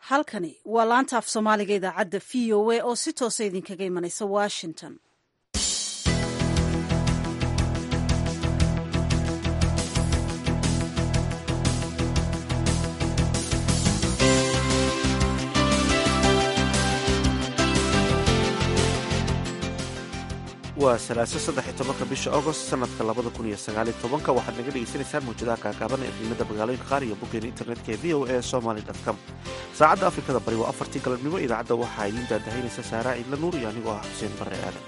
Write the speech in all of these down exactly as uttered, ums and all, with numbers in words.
halkani waa laanta af soomaaliga idaacadda v o a oo si toosa idinkaga imanaysa washington. waa salaaso saddex iyo tobanka bisha agost sanadka labada kun iyo sagaal iyo tobanka waxaad naga dhegaysanaysaan mawjadaha kaakaaban ee qiimada magaalooyinka qaar iyo boggeena internetka ee v o a somali com. saacadda afrikada bari waa afartii galabnimo. idaacadda waxaa idiin daadahaynaysa saaraa ciidla nuur iyo anigoo ah xuseen barre aadan.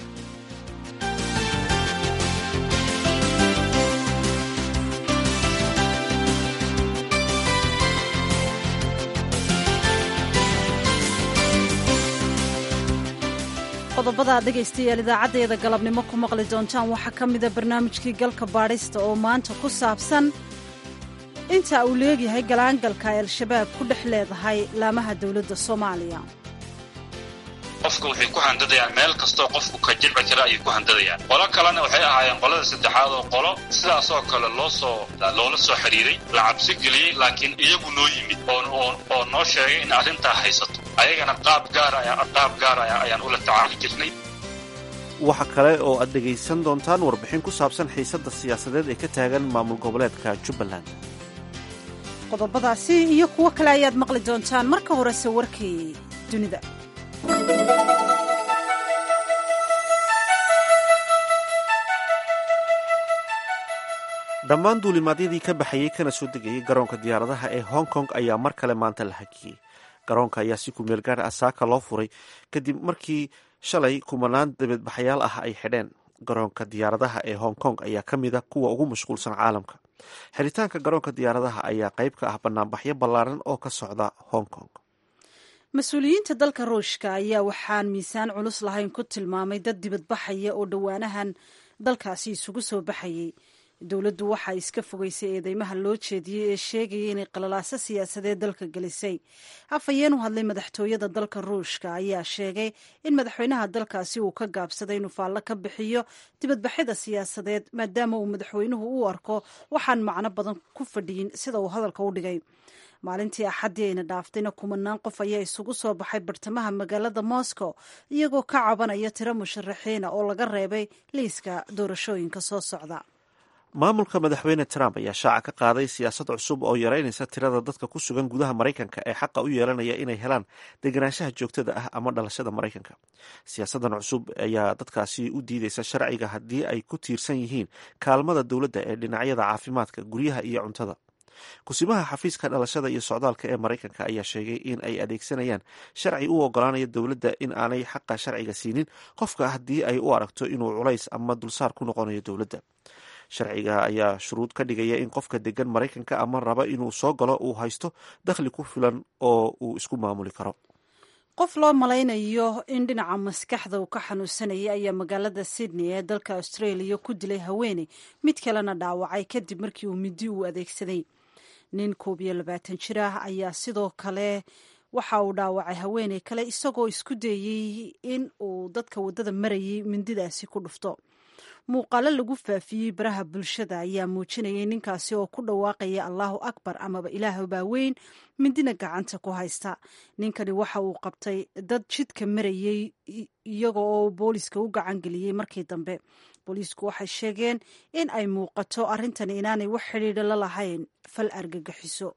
qodobada aad dhegaystayaal idaacaddeeda galabnimo ku maqli doontaan waxaa ka mida barnaamijkii galka baadhista oo maanta ku saabsan inta uu leegyahay galaangalka ay al-shabaab ku dhex leedahay laamaha dowladda soomaaliya. qofka waxay ku handadayaan meel kastoo qofku ka jilci kara ayay ku handadayaan. qolo kalena waxay ahaayeen qolada saddexaad oo qolo sidaasoo kale loo soo loola soo xiriiray la cabsi geliyey, laakiin iyagu noo yimid oo oo noo sheegay in arrintaa haysato. ayagana qaab gaar qaab gaar ayaan ula tacaali jirnay. waxa kale oo aad dhegaysan doontaan warbixin ku saabsan xiisadda siyaasadeed ee ka taagan maamul goboleedka jubbaland. qodobadaasi iyo kuwo kale ayaad maqli doontaan. marka horese warkii dunida. dhammaan duulimaadyadii ka baxayey kana soo degayay garoonka diyaaradaha ee hong kong ayaa mar kale maanta la hakiyey. garoonka ayaa si kumeel gaar ah saaka loo furay kadib markii shalay kumanaan dabadbaxayaal ah ay xidheen. garoonka diyaaradaha ee hong kong ayaa ka mid a kuwa ugu mashquulsan caalamka. xiritaanka garoonka diyaaradaha ayaa qayb ka ah banaanbaxyo ballaaran oo ka socda hong kong. mas-uuliyiinta dalka ruushka ayaa waxaan miisaan culus lahayn ku tilmaamay dad dibadbaxaya oo dhowaanahan dalkaasi isugu soo baxayay. dowladdu waxaa iska fogeysay eedeymaha loo jeediyey ee sheegaya inay qalalaaso siyaasadeed dalka gelisay. afhayeen u hadlay madaxtooyada dalka ruushka ayaa sheegay in madaxweynaha dalkaasi uu ka gaabsaday inuu faallo ka bixiyo dibadbaxyada siyaasadeed maadaama uu madaxweynuhu u arko waxaan macno badan ku fadhiyin sida uu hadalka u dhigay. maalintii axaddii ayna dhaaftayna kumanaan qof ayaa isugu soo baxay bartamaha magaalada moscow iyagoo ka cabanaya tiro musharaxiina oo laga reebay liiska doorashooyinka soo socda. maamulka madaxweyne trump ayaa shaaca ka qaaday siyaasad cusub oo yaraynaysa tirada dadka ku sugan gudaha maraykanka ee xaqa u yeelanaya inay helaan deganaanshaha joogtada ah ama dhalashada maraykanka. siyaasadan cusub ayaa dadkaasi u diideysa sharciga haddii ay ku tiirsan yihiin kaalmada dowladda ee dhinacyada caafimaadka, guryaha iyo cuntada. kusimaha xafiiska dhalashada iyo socdaalka ee maraykanka ayaa sheegay in ay adeegsanayaan sharci u ogolaanaya dowladda in aanay xaqa sharciga siinin qofka haddii ay u aragto inuu culays ama dulsaar ku noqonayo dowladda. sharciga ayaa shuruud ka dhigaya in qofka degan maraykanka ama raba inuu soo galo uu haysto dakhli ku filan oo uu isku maamuli karo. qof loo malaynayo in dhinaca maskaxda uu ka xanuunsanayay ayaa magaalada sydney ee dalka australia ku dilay haweeney, mid kalena dhaawacay kadib markii uu midi uu adeegsaday. nin koob iyo labaatan jir ah ayaa sidoo kale waxa uu dhaawacay haweeney kale isagoo isku dayey in uu dadka waddada marayay mindidaasi ku dhufto. muuqaalo lagu faafiyey baraha bulshada ayaa muujinayay ninkaasi oo ku dhawaaqaya allahu akbar amaba ilaahu baa weyn, mindina gacanta ku haysta. ninkani waxa uu qabtay dad jidka marayey iyaga oo booliiska u gacan geliyey. markii dambe booliisku waxay sheegeen in ay muuqato arrintani inaanay wax xidhiidha la lahayn fal argagixiso.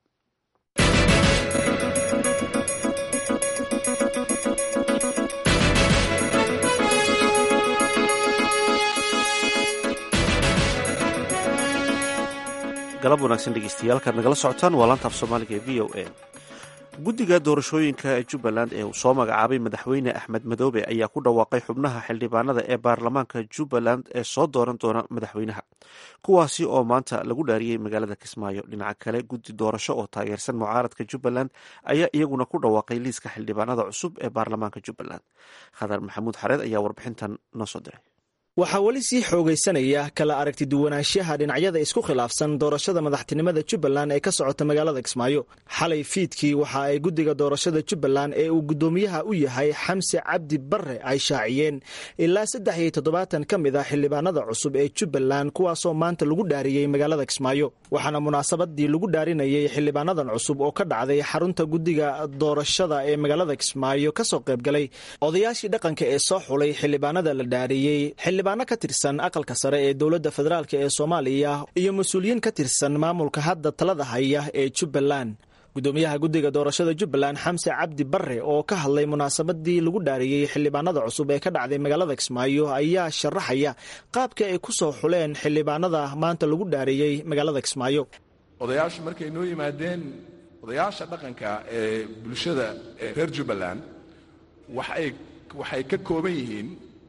galab wanaagsan dhegeystayaal kaad nagala socotaan waa laanta af soomaaliga ee v o a. guddiga doorashooyinka ee jubbaland ee uu soo magacaabay madaxweyne axmed madoobe ayaa ku dhawaaqay xubnaha xildhibaanada ee baarlamaanka jubbaland ee soo dooran doona madaxweynaha, kuwaasi oo maanta lagu dhaariyey magaalada kismaayo. dhinaca kale guddi doorasho oo taageersan mucaaradka jubbaland ayaa iyaguna ku dhawaaqay liiska xildhibaanada cusub ee baarlamaanka jubbaland. khadar maxamuud xareed ayaa warbixintan noo soo diray. waxaa weli sii xoogaysanaya kala aragti duwanaanshaha dhinacyada isku khilaafsan doorashada madaxtinimada jubbaland ee ka socota magaalada kismaayo. xalay fiidkii waxa ay guddiga doorashada jubbaland ee uu guddoomiyaha u yahay xamse cabdi barre ay shaaciyeen ilaa saddex iyo toddobaatan ka mid ah xildhibaanada cusub ee jubbaland kuwaasoo maanta lagu dhaariyey magaalada kismaayo. waxaana munaasabadii lagu dhaarinayay xildhibaanadan cusub oo ka dhacday xarunta guddiga doorashada ee magaalada kismaayo kasoo qaybgalay odayaashii dhaqanka ee soo xulay xildhibaanada la dhaariyey, xildhibaano ka tirsan aqalka sare ee dowladda federaalk ee soomaaliya iyo mas-uuliyiin ka tirsan maamulka hadda talada haya ee jubbaland. guddoomiyaha guddiga doorashada jubbaland xamse cabdi barre oo ka hadlay munaasabadii lagu dhaariyey xildhibaanada cusub ee ka dhacday magaalada kismaayo ayaa sharaxaya qaabka ay ku soo xuleen xildhibaanada maanta lagu dhaariyey magaalada kismaayo. odayaashu markay noo yimaadeen, odayaasha dhaqanka ee bulshada ee reer jubbaland waxay waxay ka kooban yihiin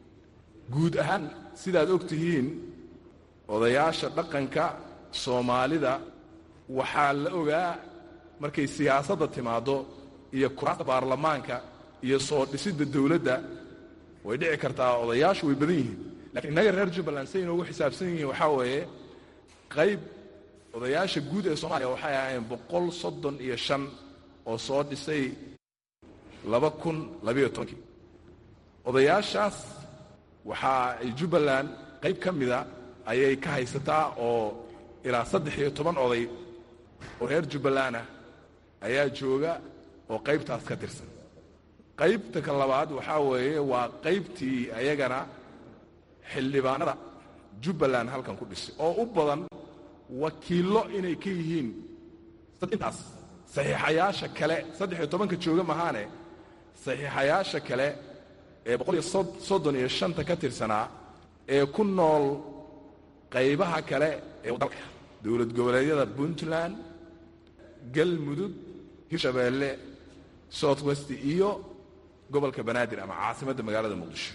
guud ahaan sidaad og tihiin odayaasha dhaqanka soomaalida waxaa la ogaa markay siyaasadda timaaddo iyo kuraasta baarlamaanka iyo soo dhisidda dawladda way dhici kartaa odayaashu way badan yihiin, laakiin innaga reer jubbaland say inoogu xisaabsan yihiin waxaa weeye qayb odayaasha guud ee soomaaliya waxay ahaayeen boqol soddon iyo shan oo soo dhisay laba kun labayo tobankii. odayaashaas waxaa ay jubbaland qayb ka mida ayay ka haysataa oo ilaa saddex iyo toban oday oo reer jubbaland ah ayaa jooga oo qaybtaas ka tirsan. qaybta ka labaad waxaa weeye waa qaybtii ayagana xildhibaanada jubbaland halkan ku dhisay oo u badan wakiillo inay ka yihiin intaas saxiixayaasha kale saddex iyo tobanka jooga mahaane saxiixayaasha kale ee boqol iyo soddon iyo shanta ka tirsanaa ee ku nool qaybaha kale ee dalka dowlad goboleedyada puntland, galmudug, hirshabeelle, south west iyo gobolka banaadir ama caasimadda magaalada muqdisho.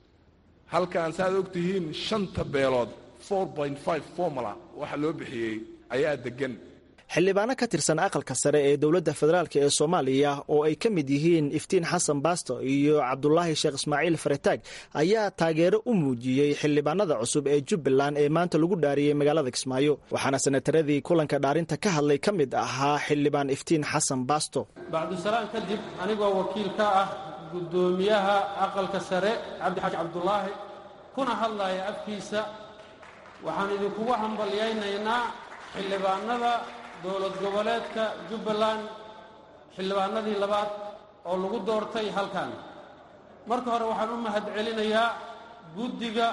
halkan saaad og tihiin shanta beelood four point five formula waxa loo bixiyey ayaa degan. xildhibaano ka tirsan aqalka sare ee dowladda federaalk ee soomaaliya oo ay ka mid yihiin iftiin xasan baasto iyo cabdulaahi sheekh ismaaciil farataag ayaa taageero u muujiyey xildhibaanada cusub ee jubbaland ee maanta lagu dhaariyey magaalada kismaayo. waxaana senataradii kulanka dhaarinta ka hadlay ka mid ahaa xildhibaan iftiin xasan baasto. bacdusalaam kadib anigoo wakiil ka ah guddoomiyaha aqalka sare cabdixaaji cabdulaahi kuna hadlaya afkiisa waxaan idinkugu hambalyaynaynaa xildhibaanada dowlad goboleedka jubbaland xildhibaanadii labaad oo lagu doortay halkan. marka hore waxaan u mahadcelinayaa guddiga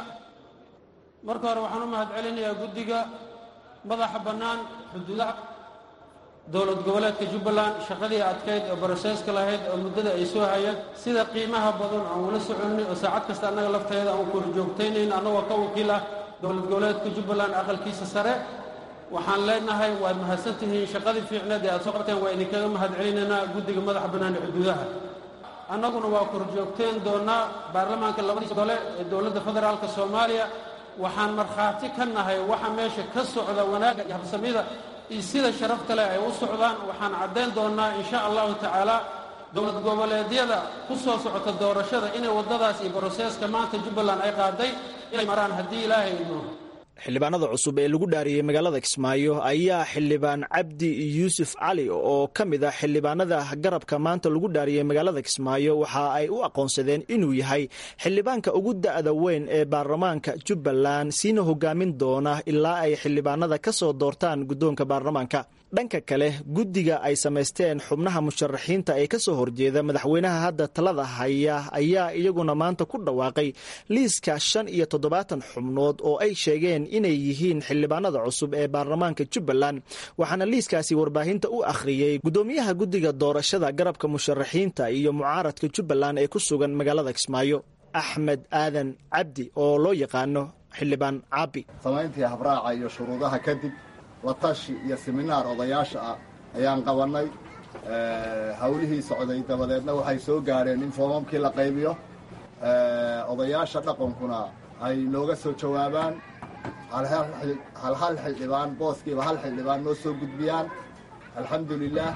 marka hore waxaan u mahadcelinayaa guddiga madaxa bannaan xuduudaha dowlad goboleedka jubbaland shaqadii adkayd oo broseeska lahayd oo muddada ay soo hayeen sida qiimaha badan aan ula soconnay oo saacad kasta annaga lafteeda aan ku joogtaynayno annagoo ka wakiil ah dowlad goboleedka jubbaland aqalkiisa sare. waxaan leenahay waad mahadsantihiin shaqadii fiicneed ee aad soo qabteen waa idinkaga mahadcelinaynaa guddiga madaxa bannaan ee xuduudaha. annaguna waa korjoogteen doonnaa baarlamaanka labadiisa gole ee dowladda federaalka soomaaliya. waxaan markhaati ka nahay waxa meesha ka socda wanaagga iyo habsamida iyo sida sharafta leh ay u socdaan. waxaan caddayn doonnaa insha allahu tacaala dowlad goboleedyada ku soo socota doorashada inay waddadaas iyo broseeska maanta jubbaland ay qaaday inay maraan haddii ilaahay idmo. xildhibaanada cusub ee lagu dhaariyey magaalada kismaayo ayaa xildhibaan cabdi yuusuf cali oo ka mid ah xildhibaanada garabka maanta lagu dhaariyey magaalada kismaayo waxa ay u aqoonsadeen inuu yahay xildhibaanka ugu da'da weyn ee baarlamaanka jubbaland siina hogaamin doona ilaa ay xildhibaanada ka soo doortaan guddoonka baarlamaanka. dhanka kale guddiga ay samaysteen xubnaha musharaxiinta ee ka soo horjeeda madaxweynaha hadda talada haya ayaa iyaguna maanta ku dhawaaqay liiska shan iyo toddobaatan xubnood oo ay sheegeen inay yihiin xildhibaanada cusub ee baarlamaanka jubbaland. waxaana liiskaasi warbaahinta u akhriyey guddoomiyaha guddiga doorashada garabka musharaxiinta iyo mucaaradka jubbaland ee ku sugan magaalada kismaayo axmed aadan cabdi oo loo yaqaano xildhibaan caabi. samayntii habraaca iyo shuruudaha kadib la tashi iyo seminaar odayaasha ah ayaan qabannay. hawlihii socday dabadeedna waxay soo gaareen in foomamkii la qaybiyo, odayaasha dhaqankuna ay nooga soo jawaabaan, hal hal xildhibaan booskiiba hal xildhibaan noo soo gudbiyaan. alxamdulilaah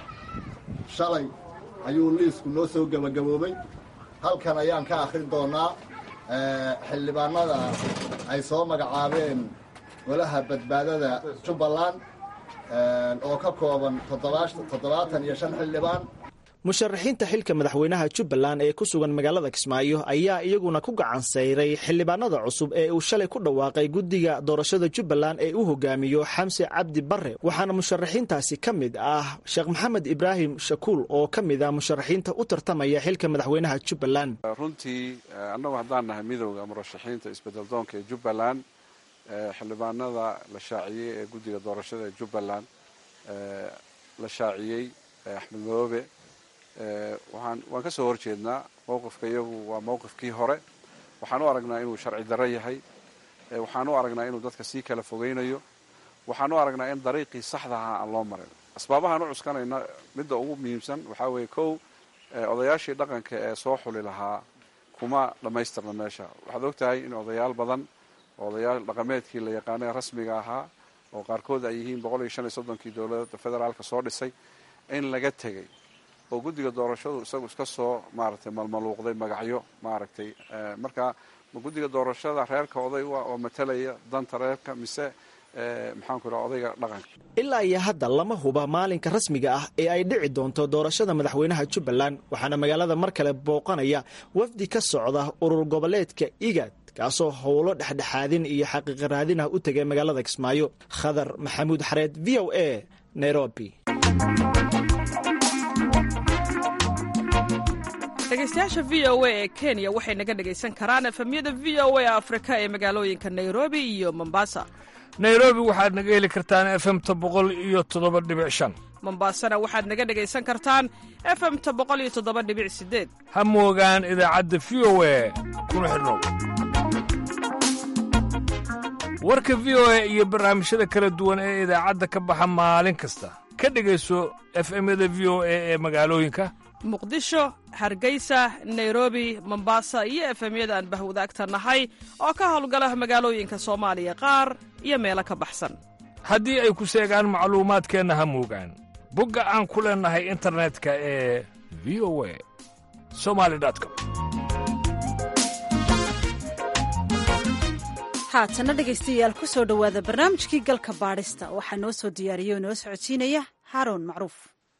shalay ayuu liisku noo soo gebagaboobay. halkan ayaan ka akhrin doonaa xildhibaanada ay soo magacaabeen golaha badbaadada jubbaland oo ka kooban toddobaatan iyo shan xildhibaan. musharaxiinta xilka madaxweynaha jubbaland ee ku sugan magaalada kismaayo ayaa iyaguna ku gacan sayray xildhibaanada cusub ee uu shalay ku dhawaaqay guddiga doorashada jubbaland ee uu hogaamiyo xamse cabdi barre, waxaana musharaxiintaasi ka mid ah sheekh maxamed ibraahim shakuul oo ka mid ah musharaxiinta u tartamaya xilka madaxweynaha jubbaland. runtii annagu haddaan nahay midowda murashaxiinta isbedeldoonka ee jubbaland, xildhibaanada la shaaciyey ee guddiga doorashada ee jubbaland la shaaciyey axmed madoobe, waxaan waan ka soo horjeednaa. mowqifka iyagu waa mowqifkii hore. waxaan u aragnaa inuu sharci darro yahay. waxaan u aragnaa inuu dadka sii kala fogeynayo. waxaan u aragnaa in dariiqii saxda ahaa aan loo marin. asbaabahaan u cuskanayna midda ugu muhiimsan waxaa weeye kow, odayaashii dhaqanka ee soo xuli lahaa kuma dhammaystirna meesha. waxaad og tahay in odayaal badan, odayaal dhaqameedkii la yaqaanay rasmiga ahaa oo qaarkood ay yihiin boqol iyo shan iyo soddonkii dowladda federaalka soo dhisay, in laga tegey oo guddiga doorashadu isagu iska soo maaragtay malmaluuqday magacyo maaragtay. marka ma guddiga doorashada reerka oday oo matalaya danta reerka mise maxaanku idhaha odayga dhaqanka? ilaa iyo hadda lama huba maalinka rasmiga ah ee ay dhici doonto doorashada madaxweynaha jubbaland, waxaana magaalada mar kale booqanaya wafdi ka socda urur goboleedka igad kaasoo howlo dhexdhexaadin iyo xaqiiqa raadin ah u tegay magaalada kismaayo. khadar maxamuud xareed, v o a, nairobi. dhegeystayaasha v o a ee kenya waxay naga dhegaysan karaan efemyada v o a afrika ee magaalooyinka nairobi iyo mombasa. nairobi waxaad naga heli kartaan efemta boqol iyo toddoba dhibic shan. mombasana waxaad naga dhegaysan kartaan efemta boqol iyo toddoba dhibic sideed. ha moogaan idaacadda v o a kuna xidhnow. warka v o a iyo barnaamijyada kala duwan ee idaacadda ka baxa maalin kasta ka dhegayso efemyada v o a ee magaalooyinka muqdisho, hargeysa, nairobi, mombasa iyo efemyada aan bahwadaagta nahay oo ka howlgala magaalooyinka soomaaliya qaar iyo meelo ka baxsan. haddii ay ku seegaan macluumaadkeenna ha moogaan bogga aan ku leennahay internetka ee v o a somali com. haatana dhegaystayaal ku soo dhowaada barnaamijkii galka baadhista. waxaa noo soo diyaariya oo noo socodsiinaya haaroon macruuf.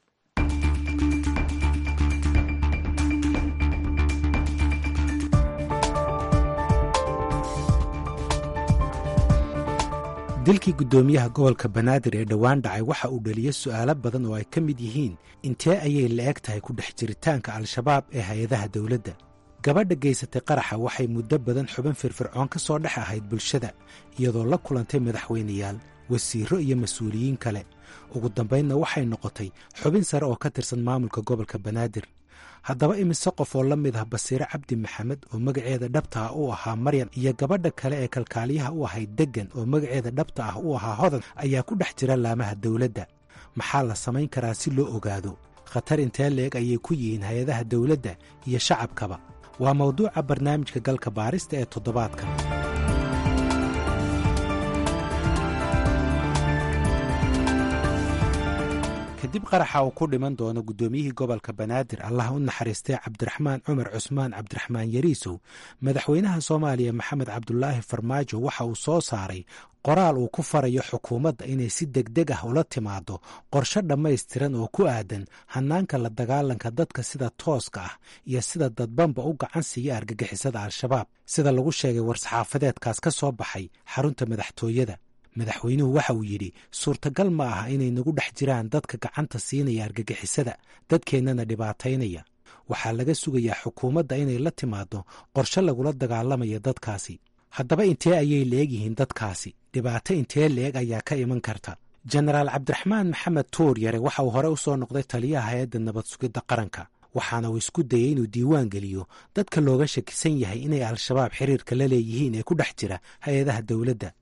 dilkii guddoomiyaha gobolka banaadir ee dhowaan dhacay waxa uu dhaliyey su'aalo badan oo ay ka mid yihiin intee ayay la-eg tahay ku dhex jiritaanka al-shabaab ee hay-adaha dawladda. gabadha geysatay qaraxa waxay muddo badan xubin firfircoon ka soo dhex ahayd bulshada, iyadoo la kulantay madaxweynayaal, wasiirro iyo mas-uuliyiin kale. ugu dambaynna waxay noqotay xubin sare oo ka tirsan maamulka gobolka banaadir. haddaba imise qof oo la mid ah basiire cabdi maxamed oo magaceeda dhabta ah u ahaa maryan iyo gabadha kale ee kalkaaliyaha u ahayd deggan oo magaceeda dhabta ah u ahaa hodan ayaa ku dhex jira laamaha dawladda. maxaa la samayn karaa si loo ogaado? khatar intee leeg ayay ku yihiin hay-adaha dawladda iyo shacabkaba? waa mawduuca barnaamijka galka baarista ee toddobaadkan. kadib qaraxa uu ku dhiman doono guddoomiyihii gobolka banaadir allah u naxariistay cabdiraxmaan cumar cusmaan cabdiraxmaan yariisow, madaxweynaha soomaaliya maxamed cabdulaahi farmaajo waxa uu soo saaray qoraal uu ku farayo xukuumadda inay si degdeg ah ula timaado qorshe dhammaystiran oo ku aadan hannaanka la dagaalanka dadka sida tooska ah iyo sida dadbanba u gacan siiya argagixisada al-shabaab, sida lagu sheegay war-saxaafadeedkaas ka soo baxay xarunta madaxtooyada. madaxweynuhu waxa uu yidhi suurtagal ma aha inay nagu dhex jiraan dadka gacanta siinaya argagixisada, dadkeennana dhibaataynaya. waxaa laga sugayaa xukuumadda inay la timaado qorshe lagula dagaalamaya dadkaasi. haddaba intee ayay leegyihiin dadkaasi? dhibaato intee leeg ayaa ka iman karta? jenaraal cabdiraxmaan maxamed tuur yare waxa uu hore u soo noqday taliyaha hay-adda nabad sugidda qaranka, waxaana uu isku dayey inuu diiwaan geliyo dadka looga shakisan yahay inay al-shabaab xiriirka la leeyihiin ee ku dhex jira hay-adaha dawladda.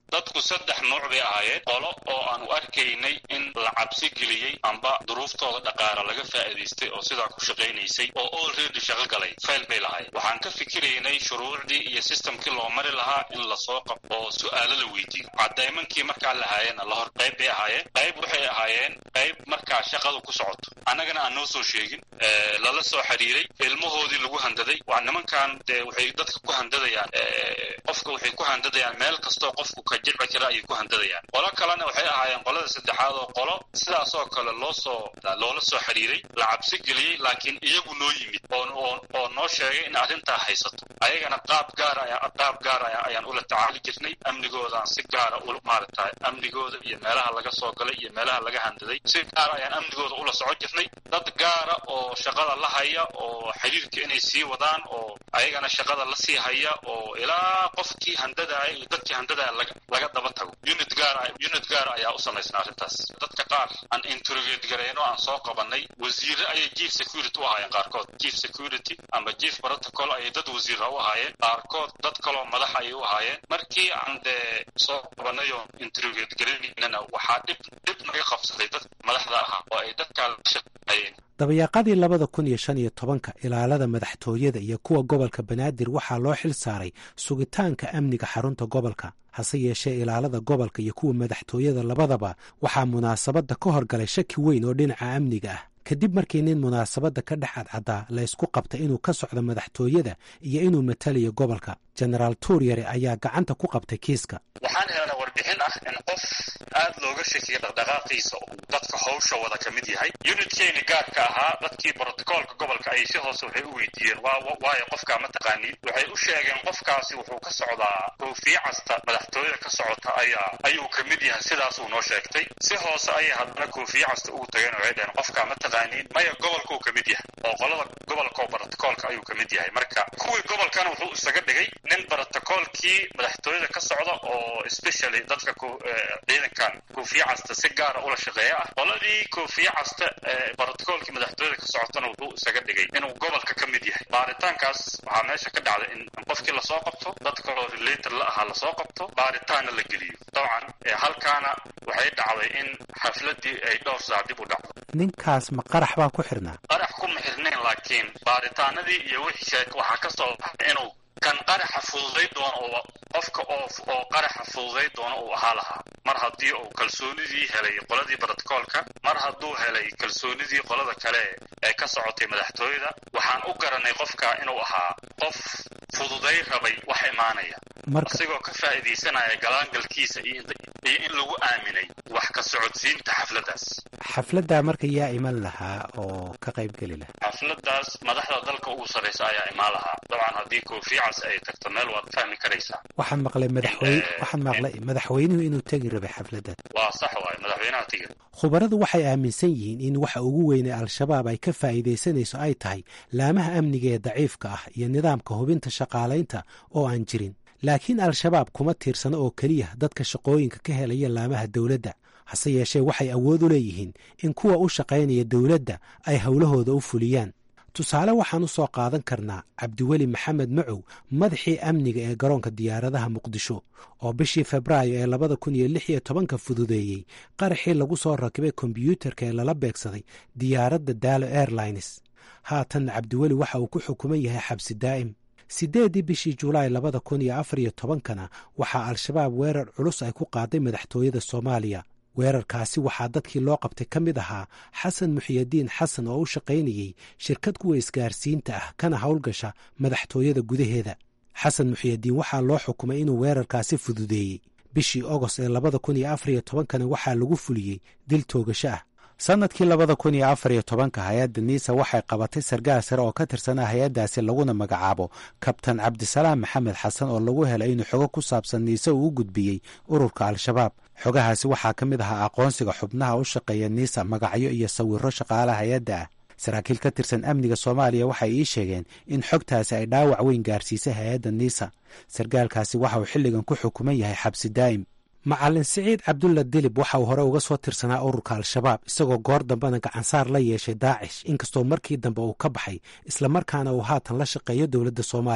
dadku saddex nooc bay ahaayeen. qolo oo aan u arkaynay in la cabsi geliyey amba duruuftooda dhaqaale laga faa'iidaystay oo sidaa ku shaqaynaysay oo already shaqo galay fayl bay lahayd. waxaan ka fikiraynay shuruucdii iyo systemkii loo mari lahaa in lasoo qabto oo su'aalo la weydiiyo. cadaymankii markaa lahaayeen la hor qayb bay ahaayeen. qayb waxay ahaayeen qayb markaa shaqadu ku socoto annagana aan noo soo sheegin, lala soo xiriiray, ilmahoodii lagu handaday. waa nimankan dee waxay dadka ku handadayaan, qofka waxay ku handadayaan meel kastoo qofku ka jilci kara ayay ku handadayaan. qolo kalena waxay ahaayeen qolada saddexaad oo qolo sidaasoo kale loo soo loola soo xiriiray, la cabsi geliyey, laakiin iyagu noo yimid oo oo noo sheegay in arrintaa haysato. ayagana qaab gaar ah qaab gaar ah ayaan ula tacaali jirnay. amnigoodaan si gaara u maaragtay amnigooda iyo meelaha laga soo galay iyo meelaha laga handaday si gaar ayaan amnigooda ula socon jirnay. dad gaara oo shaqada la haya oo xiriirka inay sii wadaan oo ayagana shaqada la sii haya oo ilaa qofkii handadaaya iyo dadkii handadaaya laga laga daba tago. unit gaar unit gaar ayaa u samaysnaa arrintaas. dadka qaar aan interrogate garayno aan soo qabanay wasiirre ayay chief security u ahaayeen qaarkood. chief security ama chief protocol ayay dad wasiirra u ahaayeen, qaarkood dad kaloo madax ayay u ahaayeen. markii aan dee soo qabanay oo interrogate garaynana waxaa dhib dhib naga qabsaday dad madaxda ahaa oo ay dadkaa la shaqeeyeen. dabayaaqadii labada kun iyo shan iyo tobanka ilaalada madaxtooyada iyo kuwa gobolka banaadir waxaa loo xil saaray sugitaanka amniga xarunta gobolka. hase yeeshee ilaalada gobolka iyo kuwa madaxtooyada labadaba waxaa munaasabadda ka horgalay shaki weyn oo dhinaca amniga ah kadib markii nin munaasabadda ka dhex cadcaddaa la ysku qabtay inuu ka socdo madaxtooyada iyo inuu matalayo gobolka. jenaraal tuuryare ayaa gacanta ku qabtay kiiska. waxaan helnay warbixin ah in qof aad looga shakiya dhaqdhaqaaqiisa uu dadka hawsha wada ka mid yahay. unitkeeni gaarka ahaa dadkii brotocoolka gobolka ayay si hoose waxay u weydiiyeen waayo qofkaa ma taqaaniin. waxay u sheegeen qofkaasi wuxuu ka socdaa koofiye casta madaxtooyada ka socota ayaa ayuu ka mid yahay, sidaasuu noo sheegtay. si hoose ayay haddana koofiye casta ugu tageen waxay dhaheen qofkaa ma taqaaniin. maya gobolkuu ka mid yahay oo qolada gobolka oo brotocoolka ayuu ka mid yahay. marka kuwii gobolkana wuxuu isaga dhigay nin brotocoolkii madaxtooyada ka socda oo especially dadka ciidankan koofiye casta si gaara ula shaqeeya ah. qoladii koofiye casta brotocoolkii madaxtooyada ka socotana wuxuu isaga dhigay inuu gobolka ka mid yahay. baaritaankaas waxaa meesha ka dhacday in qofkii lasoo qabto, dad kaloo relator la ahaa lasoo qabto, baaritaanna la geliyo. dabcan halkaana waxay dhacday in xafladii ay dhowr saac dib u dhacdo. ninkaas ma qarax baa ku xirnaa? qarax kuma xirnayn, laakiin baaritaanadii iyo wixii sheeg waxaa ka soo baxay inuu kan qaraxa fududay doono oo qofka oo oo qaraxa fududay doono uu ahaa lahaa. mar haddii uu kalsoonidii helay qoladii brotocoolka, mar hadduu helay kalsoonidii qolada kale ee ka socotay madaxtooyada, waxaan u garanay qofka inuu ahaa qof fududay rabay wax imaanaya, asigoo ka faa'iidaysanaya galaangalkiisa iyo in lagu aaminay wax ka socodsiinta xafladaas. xafladdaa marka yaa iman lahaa oo ka qayb geli lahaa? xafladaas madaxda dalka ugu sarraysa ayaa imaan lahaa. dabcan haddii koofiicas ay tagto meel waad fahmi karaysaa. waxaan maqlay madaxweyne waxaan maqlay madaxweynuhu inuu tegi rabay xafladdan. waa sax waaye, madaxweynaha tegi. khubaradu waxay aaminsan yihiin in waxa ugu weyn ee al-shabaab ay ka faa'iidaysanayso ay tahay laamaha amniga ee daciifka ah iyo nidaamka hubinta shaqaalaynta oo aan jirin. laakiin al-shabaab kuma tiirsano oo keliya dadka shaqooyinka ka helaya laamaha dowladda. hase yeeshee waxay awood u leeyihiin in kuwa u shaqaynaya dowladda ay howlahooda u fuliyaan. tusaale waxaan u soo qaadan karnaa cabdiweli maxamed macow, madaxii amniga ee garoonka diyaaradaha muqdisho, oo bishii febraayo ee labada kun iyo lix iyo tobanka fududeeyey qaraxii lagu soo rakibay kombyuutarka ee lala beegsaday diyaaradda daalo airlines. haatan cabdiweli waxa uu ku xukuman yahay xabsi daa'im. siddeedii bishii julaay labada kun iyo afar iyo tobankana waxaa al-shabaab weerar culus ay ku qaaday madaxtooyada soomaaliya. weerarkaasi waxaa dadkii loo qabtay ka mid ahaa xasan muxiyadiin xasan oo u shaqaynayey shirkad kuwa isgaarsiinta ah kana howlgasha madaxtooyada gudaheeda. xasan muxiyadiin waxaa loo xukumay inuu weerarkaasi fududeeyey. bishii ogost ee labada kun iyo afar iyo tobankana waxaa lagu fuliyey dil toogasho ah. sannadkii labada kun iyo afar iyo tobanka hay-adda niisa waxay qabatay sargaal sare oo ka tirsanaa hay-addaasi laguna magacaabo kabtan cabdisalaam maxamed xasan oo lagu helay inuu xogo ku saabsan niise uu u gudbiyey ururka al-shabaab. xogahaasi waxaa ka mid ahaa aqoonsiga xubnaha u shaqeeya niisa, magacyo iyo sawirro shaqaalaha hay-adda ah. saraakiil ka tirsan amniga soomaaliya waxay ii sheegeen in xogtaasi ay dhaawac weyn gaarsiisay hay-adda niisa. sargaalkaasi waxa uu xilligan ku xukuman yahay xabsi daa'im. macalin siciid cabdulla dilib waxa uu hore uga soo tirsanaa ururka al-shabaab, isagoo goor dambena gacansaar la yeeshay daacish, inkastoo markii dambe uu ka baxay islamarkaana uu haatan la shaqeeyo dowladda soomaaliya.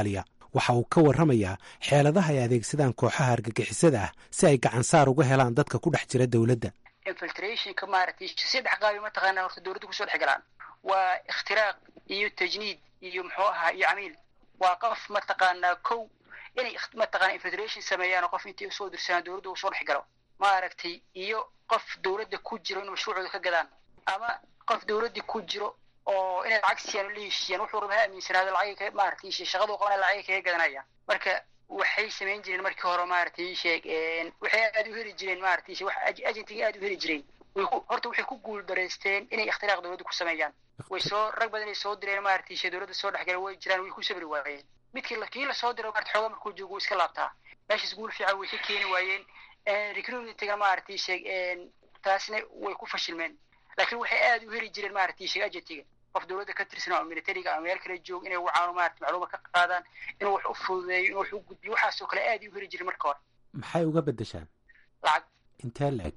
waxa uu ka warramayaa xeeladaha ay adeegsadaan kooxaha argagixisada ah si ay gacansaar uga helaan dadka ku dhex jira dowladda. infiltrationka maaragtay saddex qaabi mataqaanaa horta dowladda kusoo dhex galaan waa ikhtiraaq iyo tajniid iyo muxuu ahaa iyo camiil. waa qof mataqaanaa kow inay mataqaanaa infiltration sameeyaan oo qof intii usoo dirsanaan dowladda usoo dhex galo maaragtay iyo qof dowladda ku jiro in mashruucooda ka gadaan ama qof dowladda ku jiro oo inay lacag siiyaan la heshiiyaan wuxuu rabaa aaminsanaado lacag maaragtay shaqada uu qabanaya lacag kaga gadanaya. marka waxay sameyn jireen markii hore maaragtay sheeg waxay aad u heli jireen maaragtay wax agency aad u heli jireen horta waxay ku guul dareysteen inay ikhtiraaq dowladda ku sameeyaan. way soo rag badan ay soo direen maaragtay dowladda soo dhexgalay way jiraan way ku sabri waayeen. midkii la kii la soo diray maaragtay xoogaa markuu joogo iska laabtaa meeshaas guul fiican way ka keeni waayeen. recruitment-ga maaragtay sheeg taasna way ku fashilmeen. laakiin waxay aad u heli jireen maaragtay sheeg agency qof dowladda ka tirsan oo militariga ama meel kale joog inay wacaano maaragtay macluumaad ka qaadaan inuu wax u fududeeyo inuu wax u gudbiyo waxaasoo kale aad u heli jireen marka hore. maxay uga beddeshaan lacag intee lacag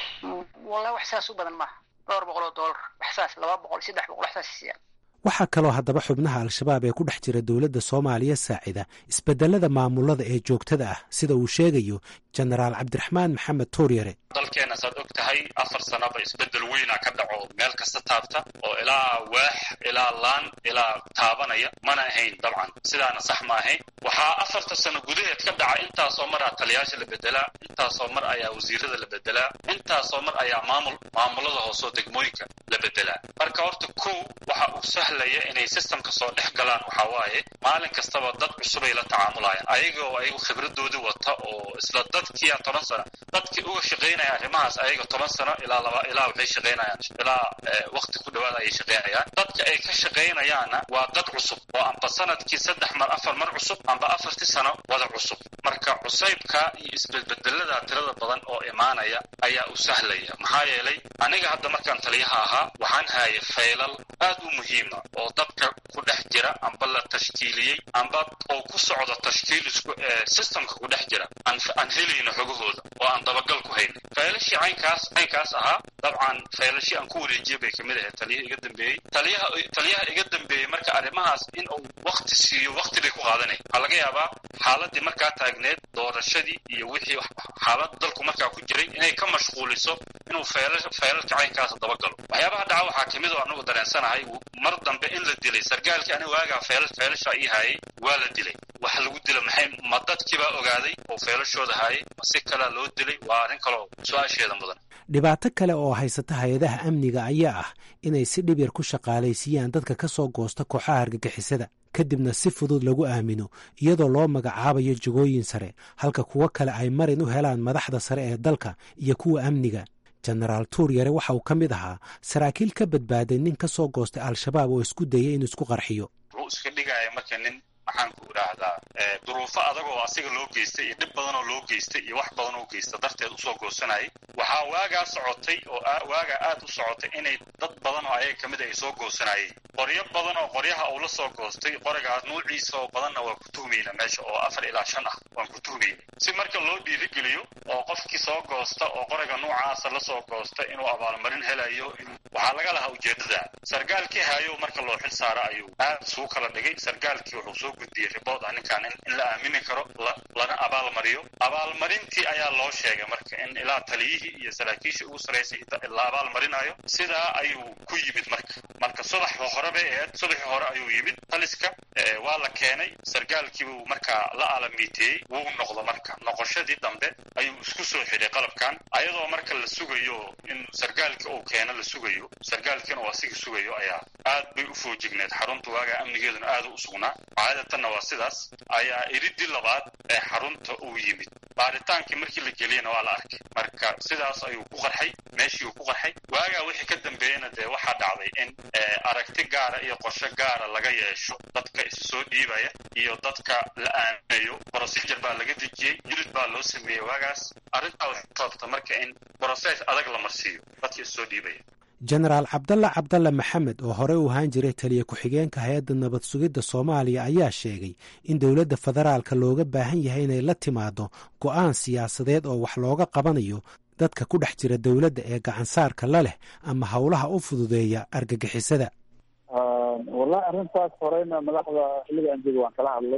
wallahi wax saas u badan maaha dhowr boqol oo dollar wax saas laba boqol saddex boqol wax saas siiyaan. waxaa kaloo haddaba xubnaha al-shabaab ee ku dhex jira dowladda soomaaliya saacida isbedelada maamulada ee joogtada ah sida uu sheegayo jenaraal cabdiraxmaan maxamed tuuryare. dalkeena saad og tahay afar sanaba isbedel weyna ka dhaco meel kasta taabta oo ilaa waax ilaa laan ilaa taabanaya mana ahayn dabcan sidaana sax ma ahayn. waxaa afarta sano gudaheed ka dhaca intaasoo mar aa taliyaasha la bedelaa intaasoo mar ayaa wasiirada la bedelaa intaasoo mar ayaa maamul maamulada hoosoo degmooyinka la bedelaa. marka horta kow waxa uu sahlaya inay systemka soo dhex galaan waxaa waaye maalin kastaba dad cusubay la tacaamulayaan ayaga oo ayagu khibradoodii wata oo isla dadkiiya toban sano dadkii uga shaqaynaya arrimahaas ayaga toban sano ilaa laba ilaa waxay shaqaynayaan ilaa waqti ku dhawaada ayay shaqaynayaan. dadka ay ka shaqaynayaanna waa dad cusub oo amba sanadkii saddex mar afar mar cusub amba afartii sano wada cusub. marka cusaybka iyo isbedbedelada tirada badan oo imaanaya ayaa u sahlaya. maxaa yeelay aniga hadda markaan taliyaha ahaa waxaan hayay faylal aad u muhiima oo dadka ku dhex jira amba la tashkiiliyey amba oo ku socda tashkiilisku systemka ku dhex jira aan helayno xogahooda oo aan dabagal ku haynin. faylashii caynkaas caynkaas ahaa dabcan faylashii aan ku wareejiyey bay kamid ahayd taliyaha iga dambeeyey taliyaha taliyaha iga dambeeyey marka arrimahaas in uu waqti siiyo waqti bay ku qaadanay. waxaa laga yaabaa xaaladii markaa taagneed doorashadii iyo wixii xaalada dalku markaa ku jiray inay ka mashquuliso inuu faylasha faylalka caynkaas dabagalo. waxyaabaha dhaca waxaa kamid oo anagu dareensanahay mar dambe in la dilay sargaalkii aniga waagaa fayl faylasha ii hayay waa la dilay. waxa lagu dila maxay ma dadkiibaa ogaaday oo faylashooda hayay ma si kalea loo dilay waa arrin kaloo su-aasheeda mudan. dhibaato kale oo haysata hay-adaha amniga ayaa ah inay si dhib yar ku shaqaalaysiiyaan dadka ka soo goosta kooxaha argagixisada kadibna si fudud lagu aamino iyadoo loo magacaabayo jagooyin sare halka kuwo kale ay marin u helaan madaxda sare ee dalka iyo kuwa amniga. jenaraal tuuryare waxa uu ka mid ahaa saraakiil ka badbaaday nin ka soo goostay al-shabaab oo isku dayay inuu isku qarxiyo. wuxuu iska dhigaya marka nin maxaan ku idhaahdaa duruufo adag oo asiga loo geystay iyo dhib badan oo loo geystay iyo wax badan oo geysta darteed usoo goosanayay. waxaa waagaa socotay oo waagaa aad u socotay inay dad badan oo ayaga kamid ay soo goosanayeen qoryo badan oo qoryaha uu la soo goostay qorigaas nuuciisa oo badanna waa ku tuhmayna meesha oo afar ilaa shan ah waan ku tuhmayna si marka loo dhiirigeliyo oo qofkii soo goosta oo qoriga nuucaasa la soo goosta inuu abaalmarin helayo. waxaa laga lahaa ujeedada sargaalkii hayo marka loo xil saara ayuu aad isugu kala dhigay. sargaalkii wuxuu soo gudbiyey ribood ah ninkaan in la aamini karo lana abaalmariyo. abaalmarintii ayaa loo sheegay marka in ilaa taliyihii iyo saraakiishii ugu saraysay la abaalmarinayo. sidaa ayuu ku yimid marka marka subax hore bay ahayd subaxii hore ayuu yimid taliska waa la keenay sargaalkii buu markaa la alamiiteeyey wuu noqdo marka noqoshadii dambe ayuu isku soo xidhay qalabkan ayadoo marka la sugayo in sargaalkii uu keeno la sugayo sargaalkiina uu asiga sugayo ayaa aad bay u foojigneed xarunta waagaa amnigeeduna aad u sugnaa. caadatanna waa sidaas ayaa iridii labaad ee xarunta uu yimid baaritaankii markii la geliyena waa la arkay marka sidaas ayuu ku qarxay meeshii uu ku qarxay. waagaa wixii ka dambeeyena dee waxaa dhacday in aragti gaara iyo qorshe gaara laga yeesho dadka isu soo dhiibaya iyo dadka la aaminayo. procedure baa laga dejiyey jilid baa loo sameeyey waagaas arrintaa waxay sababta marka in process adag la marsiiyo dadka isu soo dhiibaya. jenaraal cabdalla cabdalle maxamed oo horey u ahaan jiray taliya ku-xigeenka hay-adda nabad sugidda soomaaliya ayaa sheegay in dowladda federaalka looga baahan yahay inay la timaado go'aan siyaasadeed oo wax looga qabanayo dadka ku dhex jira dowladda ee gacansaarka la leh ama howlaha u fududeeya argagixisada. wallahi arrintaas horeyna madaxda xilliga anjega waan kala hadlay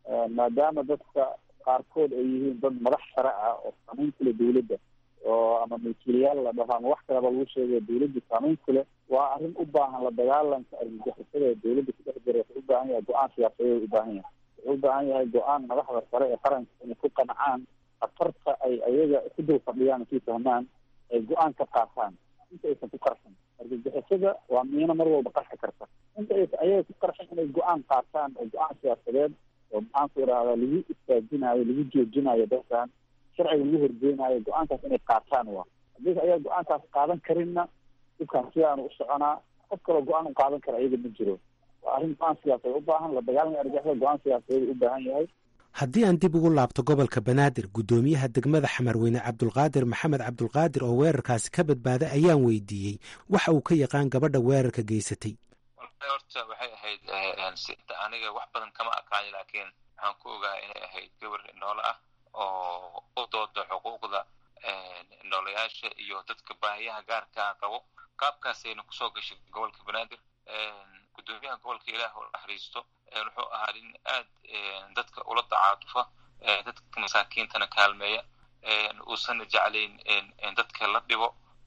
maadaama dadka qaarkood ay yihiin dad madax sare ah oo saamayn ku leh dawladda oo ama milkiilayaal la dhaho ama wax kaleba lagu sheegay dawladda saamayn ku leh waa arrin u baahan la dagaalanka argagixisada ee dawladda ku dhex jira wuxuu u baahan yahay go-aan siyaasadeed u baahan yahay wuxuu u baahan yahay go-aan madaxda sare ee qaranka inay ku qancaan khatarta ay ayaga ku dul fadhiyaan kii fahmaan ay go-aan ka qaataan inta aysan ku qarxin argagixisada waa miino mar walba qarxi karta inta aysan ayaga ku qarxin inay go-aan qaataan oo go-aan siyaasadeed oo maxaan ku idhahdaa lagu istaajinayo lagu joojinayo dadkan sharciga lagu horgeynayo go-aankaas inay qaataan waa haddii ayaga go-aankaas qaadan karinna dhibkaan sidaanu u soconaa qof kaloo go-aan u qaadan kara iyaga ma jiro waa arrin go-aan siyaasadeed u baahan la dagaalanka argagixisada go-aan siyaasadeed u baahan yahay haddii aan dib ugu laabto gobolka banaadir guddoomiyaha degmada xamarweyne cabdulqaadir maxamed cabdulqaadir oo weerarkaasi ka badbaaday ayaan weydiiyey waxa uu ka yaqaan gabadha weerarka geysatay horta waxay ahayd sida aniga wax badan kama aqaani laakiin waxaan ku ogaa inay ahayd gabar noole ah oo u dooda xuquuqda noolayaasha iyo dadka baahiyaha gaarka qabo qaabkaasayna kusoo gashay gobolka banaadir guddoomiyaha gobolka ilaah oo naxariisto wuxuu ahaa nin aad dadka ula tacaatufa dadka masaakiintana kaalmeeya uusanna jeclayn dadka la dhibo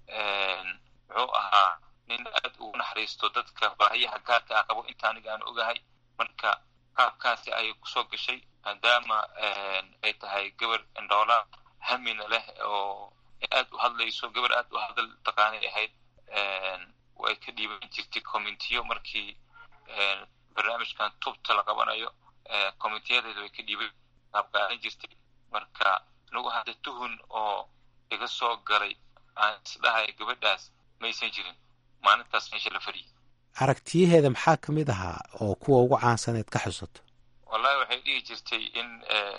wuxuu ahaa nin aad ugu naxariisto dadka baahiyaha gaarka ah qabo inta aniga aan ogahay marka qaabkaasi ayay kusoo gashay maadaama ay tahay gabar indhoola hamina leh oo aad u hadlayso gabar aad u hadal taqaanay ahayd way ka dhiiban jirtay communitiyo markii barnaamijkan tubta la qabanayo communitiyadeeda way ka dhiiban qaabqaadan jirtay marka anigu hadda tuhun oo iga soo galay aan isdhahay gabadhaas maysan jirin maalintaas meesha la fadhiyay aragtiyaheeda maxaa ka mid ahaa oo kuwa ugu caansaneed ka xusato wallahi waxay dhihi jirtay in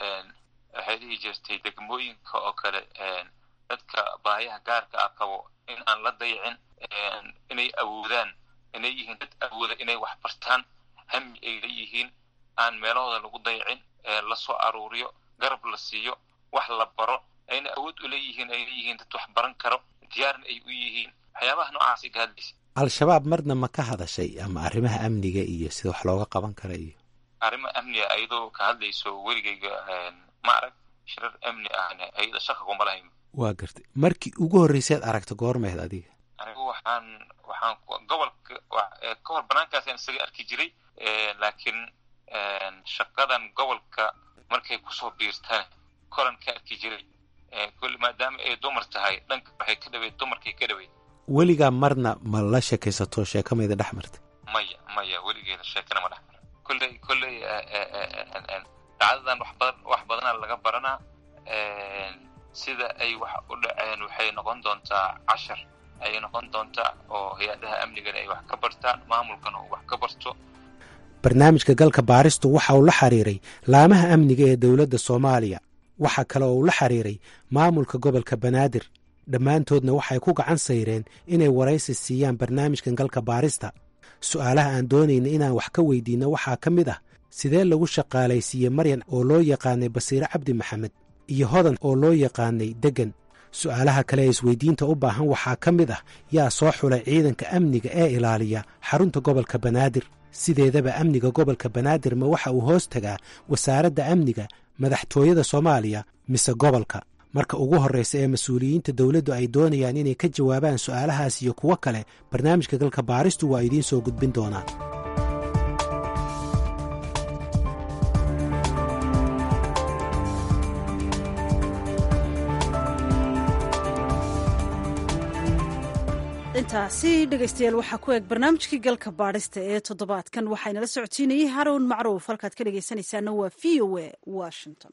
waxay dhihi jirtay degmooyinka oo kale dadka baahiyaha gaarka ah qabo in aan la dayicin inay awoodaan inay yihiin dad awooda inay wax bartaan hami ay leeyihiin aan meelahooda lagu dayicin lasoo aruuriyo garab la siiyo wax la baro ayna awood u leeyihiin ay leeyihiin dad wax baran karo diyaarna ay u yihiin waxyaabaha noocaasi ka hadlaysa al-shabaab marna ma ka hadashay ama arrimaha amniga iyo sida wax looga qaban kara iyo arrimo amniga ayadoo ka hadlayso weligayga ma arag shirar amni ahna ayada shaqa kuma lahayn waa gartay markii ugu horreyseed aragta goormeed adiga anigu waxaan waxaan gobolka ka hor banaankaasaan isaga arki jiray laakiin shaqadan gobolka markay kusoo biirtaan koran ka arki jiray kulli maadaama ay dumar tahay dhanka waxay ka dhaweyd dumarkay ka dhaweyd weligaa marna ma la sheekaysato sheekamayda dhex martay maya maya weligeeda sheekana ma dhex marta kolley kolley dacdadan wax badan wax badanaa laga baranaa sida ay wax u dhaceen waxay noqon doontaa cashar ayay noqon doontaa oo hay-adaha amnigana ay wax ka bartaan maamulkana uu wax ka barto barnaamijka galka baaristu waxa uu la xiriiray laamaha amniga ee dowladda soomaaliya waxa kale oo uu la xiriiray maamulka gobolka banaadir dhammaantoodna waxay ku gacan sayreen inay waraysi siiyaan barnaamijkan galka baarista su'aalaha aan doonayna inaan wax ka weydiinno waxaa ka mid ah sidee lagu shaqaalaysiiyey maryan oo loo yaqaanay basiire cabdi maxamed iyo hodan oo loo yaqaanay deggan su'aalaha kale ee isweydiinta u baahan waxaa ka mid ah yaa soo xulay ciidanka amniga ee ilaaliya xarunta gobolka banaadir sideedaba amniga gobolka banaadir ma waxa uu hoos tagaa wasaaradda amniga madaxtooyada soomaaliya mise gobolka marka ugu horreysa ee mas-uuliyiinta dowladdu ay doonayaan inay ka jawaabaan su'aalahaas iyo kuwo kale barnaamijka galka baaristu waa idiin soo gudbin doonaa intaasi dhegaystayaal waxaa ku eeg barnaamijkii galka baadhista ee toddobaadkan waxaynala socodsiinayey haroun macruuf halkaad ka dhegaysanaysaana waa v o a washington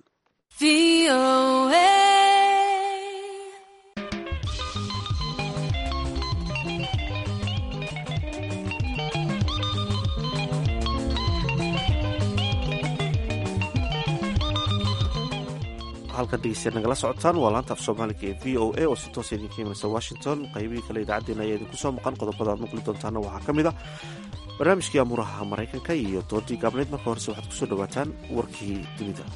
halkan dhegeystayaal nagala socotaan waa laanta af soomaaliga ee v o a oo si toosa idinka imanaysa washington qaybihii kale idaacaddeena ayaa idinku soo maqan qodobada aad maqli doontaana waxaa ka mid ah barnaamijkii amuuraha maraykanka iyo doodii gaabneyd marka horese waxaad kusoo dhawaataan warkii dunida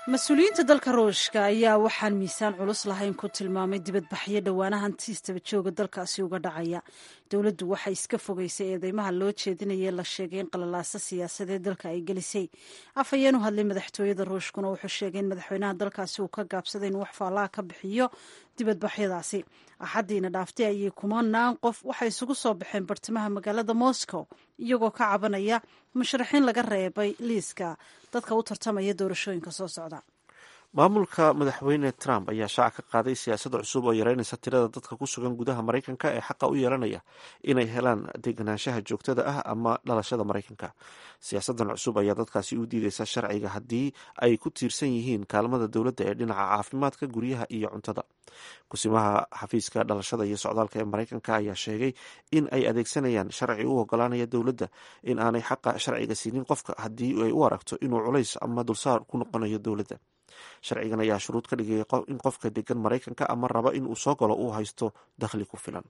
mas-uuliyiinta dalka ruushka ayaa waxaan miisaan culus lahayn ku tilmaamay dibadbaxyo dhowaanahan tiistaba jooga dalkaasi uga dhacaya. dowladdu waxay iska fogeysay eedeymaha loo jeedinayee la sheegay in qalalaasa siyaasadeed dalka ay gelisay. afhayeen u hadlay madaxtooyada ruushkuna wuxuu sheegay in madaxweynaha dalkaasi uu ka gaabsaday in wax faalaha ka bixiyo dibadbaxyadaasi. axaddiina dhaaftay ayay kumanaan qof waxay isugu soo baxeen bartamaha magaalada moscow iyagoo ka cabanaya musharaxiin laga reebay liiska dadka u tartamaya doorashooyinka soo socda. maamulka madaxweyne trump ayaa shaaca ka qaaday siyaasad cusub oo yareynaysa tirada dadka ku sugan gudaha maraykanka ee xaqa u yeelanaya inay helaan deganaanshaha joogtada ah ama dhalashada maraykanka. siyaasadan cusub ayaa dadkaasi u diideysa sharciga haddii ay ku tiirsan yihiin kaalmada dowladda ee dhinaca caafimaadka, guryaha iyo cuntada. kusimaha xafiiska dhalashada iyo socdaalka ee maraykanka ayaa sheegay in ay adeegsanayaan sharci u ogolaanaya dowladda in aanay xaqa sharciga siinin qofka haddii ay u aragto inuu culays ama dulsaar ku noqonayo dowladda. sharcigan ayaa shuruud ka dhigaya in qofka degan maraykanka ama raba inuu soo galo uu haysto dakhli ku filan.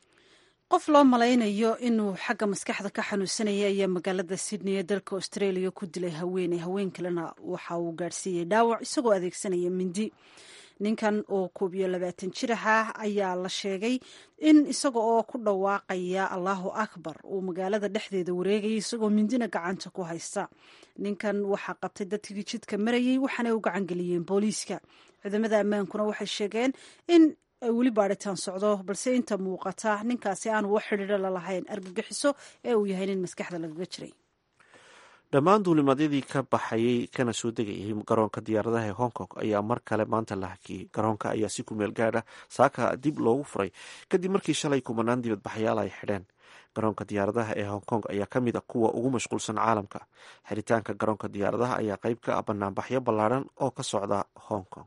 qof loo malaynayo inuu xagga maskaxda ka xanuunsanaya ayaa magaalada sydney ee dalka australia ku dilay haweeney. haween kalena waxa uu gaadhsiiyey dhaawac isagoo adeegsanaya mindi. ninkan oo koob iyo labaatan jir ah ayaa la sheegay in isaga oo ku dhawaaqaya allahu akbar uu magaalada dhexdeeda wareegayay isagoo mindina gacanta ku haysta. ninkan waxaa qabtay dadkii jidka marayay waxaana u gacan geliyeen booliiska. ciidamada ammaankuna waxay sheegeen in ay weli baadhitaan socdo, balse inta muuqata ninkaasi aanu wax xidhiidho lalahayn argagixiso ee uu yahay nin maskaxda lagaga jiray. dhammaan duulimadyadii ka baxayay kana soo degayay garoonka diyaaradaha ee hong kong ayaa mar kale maanta la hakiyey. garoonka ayaa si ku meel gaadha saaka dib loogu furay kadib markii shalay kumanaan dibadbaxyaal ay xidheen. garoonka diyaaradaha ee hong kong ayaa ka mid a kuwa ugu mashquulsan caalamka. xiritaanka garoonka diyaaradaha ayaa qayb ka ah banaanbaxyo ballaaran oo ka socda hong kong.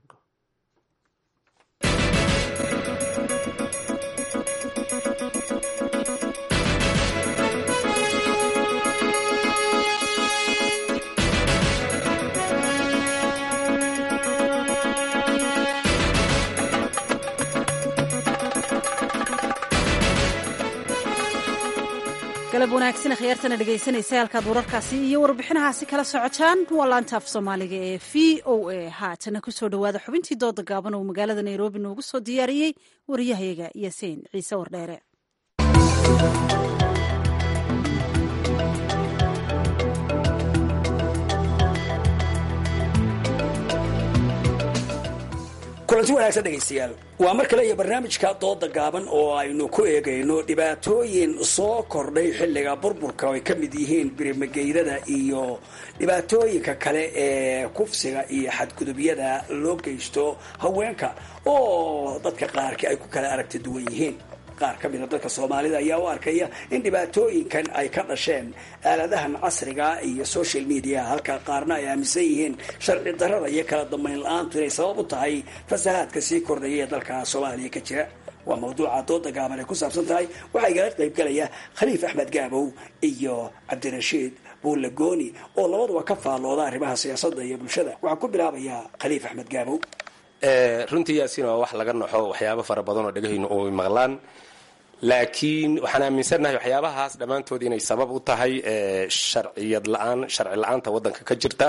galab wanaagsan khiyaartana dhegaysanaysa halkaad wararkaasi iyo warbixinahaasi kala socotaan waa laanta af soomaaliga ee v o a. haatana kusoo dhawaada xubintii dooda gaaban oo magaalada nairobi noogu soo diyaariyey wariyahayaga yaasiin ciise wardheere. kulanti wanaagsan dhegaystayaal, waa mar kale iyo barnaamijka dooda gaaban oo aynu ku eegayno dhibaatooyin soo kordhay xilliga burburka oo ay ka mid yihiin birimageydada iyo dhibaatooyinka kale ee kufsiga iyo xadgudubyada loo geysto haweenka oo dadka qaarkii ay ku kala aragti duwan yihiin. qaar ka mida dadka soomaalida ayaa u arkaya in dhibaatooyinkan ay ka dhasheen aaladahan casriga iyo social media, halka qaarna ay aaminsan yihiin sharci darrada iyo kala dambayn la-aantu inay sabab u tahay fasahaadka sii kordhaya ee dalka soomaaliya ka jira. waa mawduuca dooda gaaban ay ku saabsan tahay. waxaa igala qaybgalaya khaliif axmed gaabow iyo cabdirashiid buulle gooni oo labaduba ka faallooda arrimaha siyaasadda iyo bulshada. waxaan ku bilaabayaa khaliif axmed gaabow. runtii yaasiin waa wax laga naxo, waxyaabo fara badan oo dhegahaynu oo maqlaan, laakiin waxaan aaminsannahay waxyaabahaas dhammaantood inay sabab u tahay sharciyad la-aan sharci la-aanta waddanka ka jirta.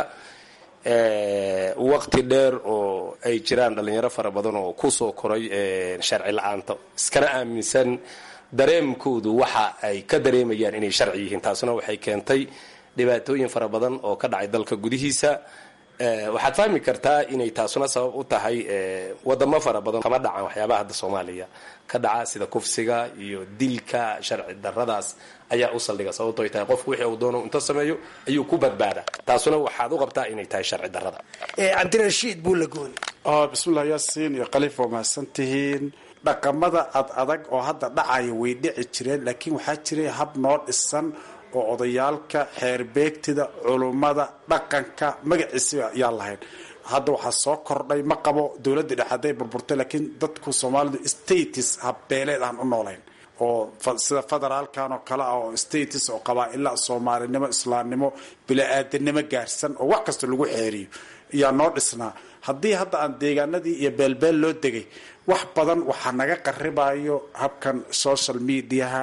waqti dheer oo ay jiraan dhalinyaro fara badan oo kusoo koray sharci la-aanta, iskana aaminsan dareemkoodu waxa ay ka dareemayaan inay sharci yihiin. taasuna waxay keentay dhibaatooyin fara badan oo ka dhacay dalka gudihiisa. waxaad fahmi kartaa inay taasuna sabab u tahay wadamo fara badan kama dhacaan waxyaabaha hadda soomaaliya ka dhaca sida kufsiga iyo dilka. sharci daradaas ayaa u saldhiga, sababto ay tahay qofku wixii uu doono inta sameeyo ayuu ku badbaada. taasuna waxaad u qabtaa inay tahay sharci darada. cabdirashiid buulagooni. bismillahi yaasiin iyo khaliif waa mahadsan tihiin. dhaqamada ad adag oo hadda dhacaya way dhici jireen, laakiin waxaa jiray hab noo dhisan oo odayaalka, xeerbeegtida, culummada, dhaqanka magaciisa yaa lahayn. hadda waxaa soo kordhay, ma qabo dowladda dhexe hadday burburtay, laakiin dadku soomaalidu status habbeeleed aan u noolayn oo sida federaalkan oo kale ah oo status oo qabaa-ila soomaalinimo, islaamnimo, bila-aadanimo gaarsan oo wax kasta lagu xeeriyo ayaa noo dhisnaa. haddii hadda aan deegaanadii iyo beelbeel loo degay, wax badan waxaa naga qaribayo habkan social mediaha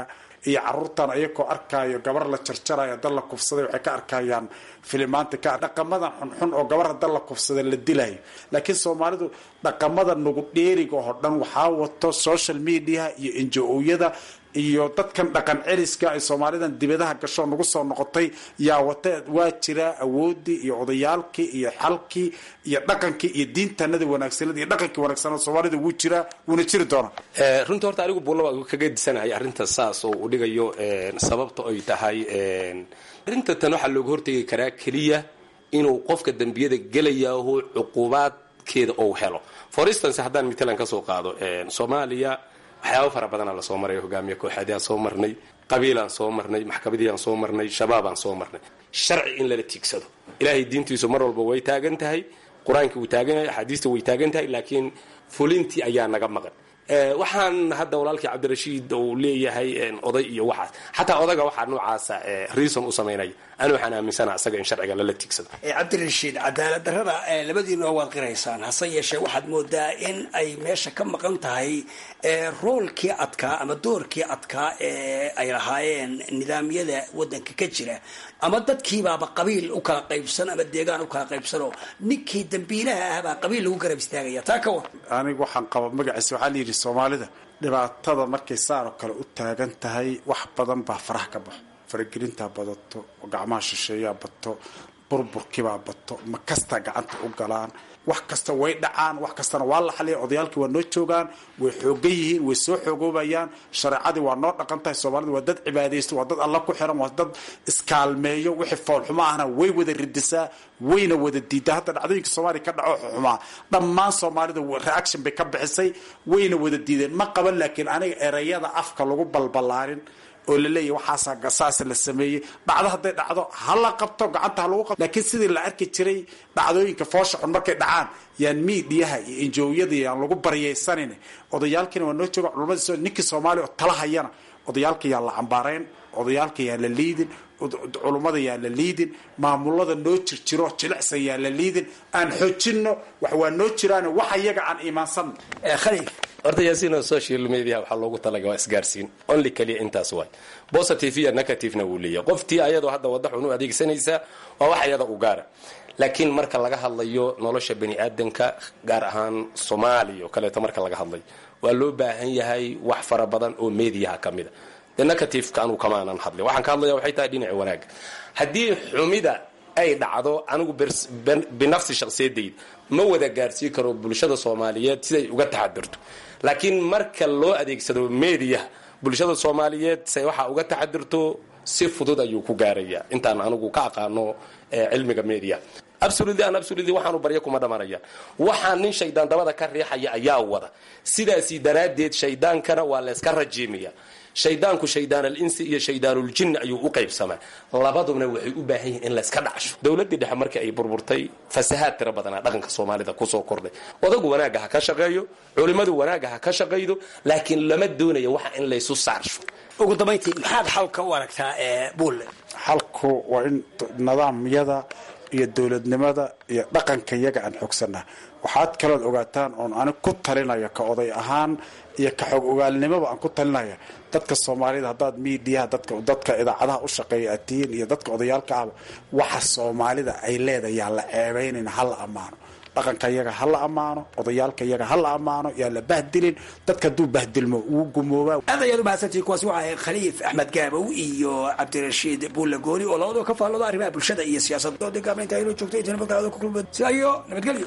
iyo caruurtan ayagoo arkaayo gabar la jarjarayo dad la kufsaday waxay ka arkayaan filimaanta ka dhaqamadan xunxun oo gabar dad la kufsaday la dilayo laakiin Soomaalidu dhaqamada nugu dheeriga oo dhan waxaa wato social media iyo N G O-yada iyo dadkan dhaqan celiska ay Soomaalidan dibadaha gasho nagu soo noqotay yaa wata waa jira awoodii iyo odayaalkii iyo xalkii iyo dhaqankii iyo diintanada wanaagsanada iyo dhaqankii wanaagsan Soomaalida wuu jira wuuna jiri doona ee runtii horta anigu buulo waa kaga disanahay arrinta saas oo u dhigayo sababta ay tahay arrinta tan waxa looga hortagi karaa kaliya inuu qofka dambiyada gelayaho cuqubaadkeeda oo helo for instance haddaan mitalan ka soo qaado Soomaaliya waxyaabo fara badan la soo maray hogaamiye kooxaad soo marnay qabiilaan soo marnay maxkamadiyaan soo marnay shabaabaan soo marnay sharci in la tiigsado ilaahay diintiisu mar walba way taagan tahay quraanka uu taagan yahay xadiista way taagan tahay laakiin fulintii ayaa naga maqan ee waxaan hadda walaalkii Cabdirashiid oo leeyahay oday iyo waxaas xataa odaga waxa noocaas ee reason u sameynay anu waxaan aaminsanahay asaga in sharciga la tiigsado ee Cabdirashiid cadaalad darrada ee labadiina waa qiraysaan hase yeeshee waxaad moodaa in ay meesha ka maqan tahay ee roolkii adka ama doorkii adka ee ay lahaayeen nidaamyada wadanka ka jira ama dadkiibaaba qabiil u kala qaybsan ama deegaan u kala qaybsano ninkii dambiilaha ah baa qabiil lagu garab istaagaya taa ka war anigu waxaan qaba magaciisa waxa la yiri Soomaalida dhibaatada markay saaro kale u taagan tahay wax badan baa farax ka baxo faragelinta badato gacmaha shisheeya bato burburkiba bato ma kasta gacanta u galaan wax kasta way dhacaan wax kastana waa la xaliyay odayaalkii waa noo joogaan way xoogan yihiin way soo xoogoobayaan shariicadii waa noo dhaqantahay Soomaalida waa dad cibaadeysto waa dad Allah ku xiran waa dad iskaalmeeyo wixii fool xumo ahna way wada ridisaa wayna wada diidaa hadda dhacdooyinka Soomaaliya ka dhaco xumaa dhammaan Soomaalida reaction bay ka bixisay wayna wada diideen ma qaban laakiin aniga erayada afka lagu balbalaarin oo la leeyahay waxa gasaas la sameeyay dhacdo haday dhacdo hala qabto gacanta lagu qabto laakiin sidii la arki jiray dhacdooyinka foosha xun markay dhacaan yaan miidiyaha iyo injooyada yaan lagu bariyaysanin odayaalkina waa noo jooga culimada ninkii Soomaali oo tala hayana odayaalka yaa la cambaareen odayaalka yaa la liidin culimada yaa la liidin maamulada noo jirjiro jilicsan yaa la liidin aan xoojino wax waa noo jiraan wax iyaga aan iimaansan ee khaliif horta yaasiin social media waxa loogu talagalay waa isgaarsiin only kaliya intaas way positive iyo negative na waliya qoftii ayadoo hadda wadax uu adeegsanaysa waa wax ayada u gaara laakiin marka laga hadlayo nolosha bani aadanka gaar ahaan Soomaaliya oo kale marka laga hadlayo waa loo baahan yahay wax fara badan oo media kamida the negative kaanu kamaanan hadlay waxaan ka hadlayaa waxay tahay dhinaca wanaag hadii xumida ay dhacdo anigu binafsi shakhsiyadeed ma wada gaarsiin karo bulshada Soomaaliyeed siday uga taxadirto laakiin marka loo adeegsado media bulshada Soomaaliyeed say waxa uga taxadirto si fudud ayuu ku gaaraya intaan anigu ka aqaano cilmiga media absolutely and absolutely waxaanu baryo kuma dhamanaya waxaan nin shaydaan dabada ka riixaya ayaa wada sidaasi daraadeed shaydaankana waa la iska rajiimiya shaydaanku shaydaan al-insi iyo shaydaanul jinn ayuu u qaybsamaa labaduna waxay u baahan yihiin in la iska dhacsho dawladda dhexe markii ay burburtay fasahaad tira badan dhaqanka Soomaalida ku soo kordhay odagu wanaaga ha ka shaqeeyo culimadu wanaaga ha ka shaqeeyo laakiin lama doonayo waxa in la isu saarsho ugu dambeyntii maxaad xalka u aragtaa ee buule xalku waa in nidaamyada iyo dawladnimada iyo dhaqanka iyaga aan xoogsanaa waxaad kala ogaataan oo aan ku talinayo ka oday ahaan iyo ka xog ogaalnimada aan ku talinaya dadka Soomaalida hadaad media dadka dadka idaacadaha u shaqeeya tiin iyo dadka odayaalka ah waxa Soomaalida ay leedahay la ceebeyn hal amaano dhaqanka iyaga hal amaano odayaalka iyaga hal amaano yaa la bahdilin dadka duu bahdilmo uu gumooba adayadu baasantii kuwaas waxa Khaliif Ahmed Gaabow iyo Cabdirashiid Buule Goori oo labadoo ka faallooda arrimaha bulshada iyo siyaasadda deegaanka ay joogtay inta magaalada ku kulmay si ayo nabadgelyo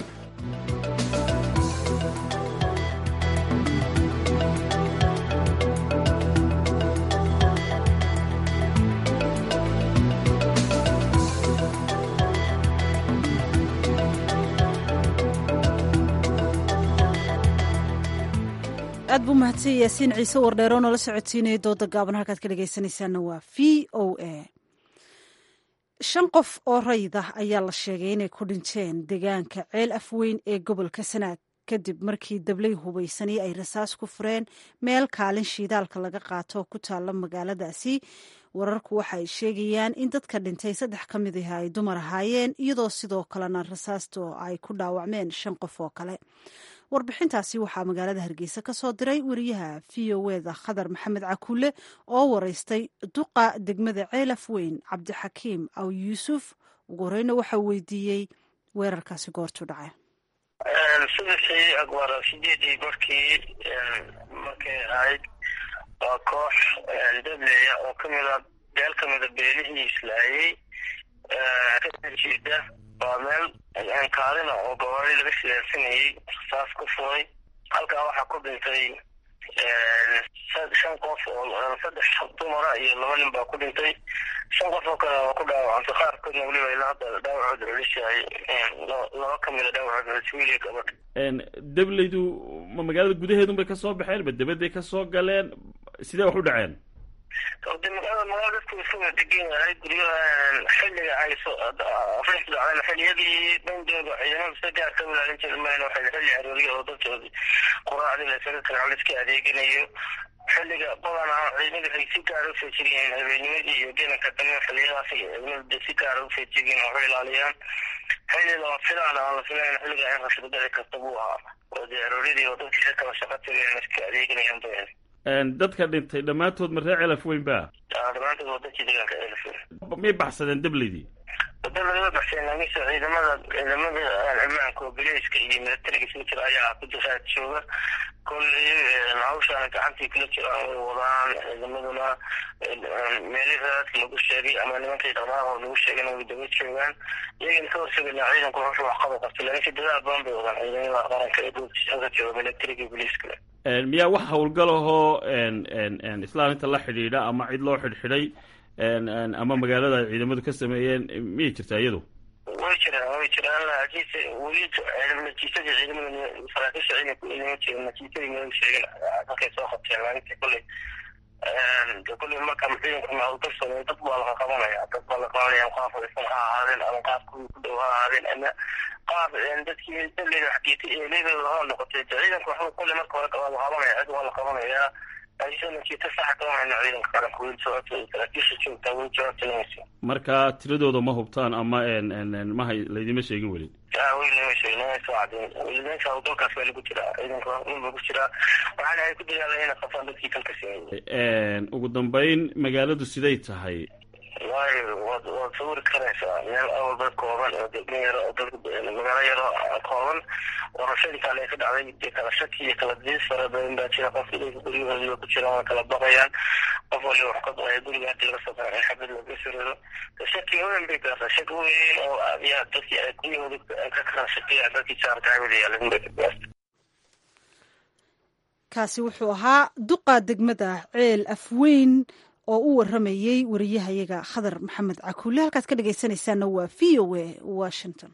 aad buu mahadsan yaasiin ciise wardheero noola socodsiinaya dooda gaaban halkaad ka dhegaysanaysaana waa v o a shan qof oo rayid ah ayaa la sheegay inay ku dhinteen deegaanka ceel afweyn ee gobolka Sanaag kadib markii dablay hubaysani ay rasaas ku fureen meel kaalin shiidaalka laga qaato ku taalla magaaladaasi wararku waxa ay sheegayaan in dadka dhintay saddex ka mid ah ay dumar ahaayeen iyadoo sidoo kalena rasaasto ay ku dhaawacmeen shan qof oo kale warbixintaasi waxaa magaalada hargeysa ka soo diray wariyaha v o eda khadar maxamed cakuule oo waraystay duqa degmada ceelaf weyn cabdixakiim aw yuusuf ugu horeyna waxaa weydiiyey weerarkaasi goortuu dhacay subaxii agwara sideedii barkii markay ahayd waa koox dableya oo kamida beel kamida beelihii islaayey kajeeda waa meel kaadina oo gabaari laga siyaarsanayey rasaas ku furay halkaa waxaa ku dhintay shan qof oo saddex dumara iyo laba nin baa ku dhintay shan qof oo kale waa ku dhaawacantay qaarkoodna weliba ilaa hadda dhaawacooda celishahay laba kamida dhaawacooda celis wiiliga gabadha dableydu ma magaalada gudaheedun bay kasoo baxeen ma dabaday kasoo galeen sidee wax u dhaceen de magaalada magaala dadku iska wada degan yahay guryaha xilliga ay afrixdu dhacdeen xilliyadii bandooga ciidamada sida gaar ka ilaalin jira mayna waxay xilli arooriya oo dadkoodi quraacdii laysaga kala liska adeeganayo xilliga badanaa ciidamada ay si gaara u feejigeen habeennimadii iyo gelanka dambe xilliyadaas ciidamada si gaara u feejigeen waxu ilaaliyaan xilli lama filaan aan la filayn xilliga in rashida dhici karta buu ahaa oo dee arooryadii oo dadkii kala shaqo tagayeen iska adeeganayaan bayan dadka dhintay dhammaantood ma reer celaf weyn ba dhammaantood waa dadkii deegaanka celaf weyn miyay baxsadeen dableydii dableydii way baxsadeen laakiinse ciidamada ciidamada ammaanka oo bileyska iyo militariga isku jira ayaa ku difaac jooga kolley hawshaana gacantii kula jiraan way wadaan ciidamaduna meelihii raadka lagu sheegay ama nimankii dhaqdhaqaaqooda lagu sheegayna way daba joogaan iyagana ka horsegaynaa ciidanku wuxuu wax qaba qabtay laakiinse dadaal badan bay wadaan ciidamada qaranka ee goobtiisa jooga militariga iyo bileyska miyaa wax hawlgal ahoo islaaminta la xidhiidha ama cid loo xidhxidhay ama magaalada ay ciidamadu ka sameeyeen miyay jirtaa iyadu way jiraan way jiraan laakiinse weli natiijadii ciidamada saraakiisha ciidanku inama jirin natiijadii ma sheegin halkay soo qabteen laakiinse kolley kolley marka ciidanku hawlgal sameeyo dad baa laga qabanaya dad baa la qabanaya qaar fadhiisan ha ahaadeen ama qaar kuwii ku dhow ha ahaadeen ama qaar dadkii daleyda xaqiitay eeleydooda ha noqotay ciidanku waxba kolley marka hore waa la qabanaya cid waa la qabanayaa laakiinse natiito saxa kama hayno ciidanka qaranka weli jawaabta saraakiisha joogtaa weli jawaabta lamaysa marka tiradooda ma hubtaan ama mahay laydima sheegin weli weli lama sheegin lama soo cadeen weli meesha hawlgalkaas baa lagu jiraa ciidanka nin baa ku jiraa waxaana ay ku dadaalayeen inay qabtaan dadkii kalka sameeyey ugu dambayn magaaladu siday tahay waayo waad waad sawiri karaysaa meel awal dad kooban oo degmo yaro oo dad magaalo yaro kooban warashadii kale ay ka dhacday dee kala shaki iyo kala diis fara badan baa jira qof ilayka guryahoodiiba ku jiraan waa kala baqayaan qof waliba wax ka baqaya guriga hadii laga soo baxay xabad laga siriro shaki weyn bay gaartaa shaki weyn oo yaa dadkii ay guryahooda ka kala shakiya dadkii jaarka hawada yaalin bay ka gaarta kaasi wuxuu ahaa duqa degmada ceel afweyn oo u waramayey wariyahayaga khadar maxamed cakuule halkaad ka dhegaysanaysaana waa v o a washington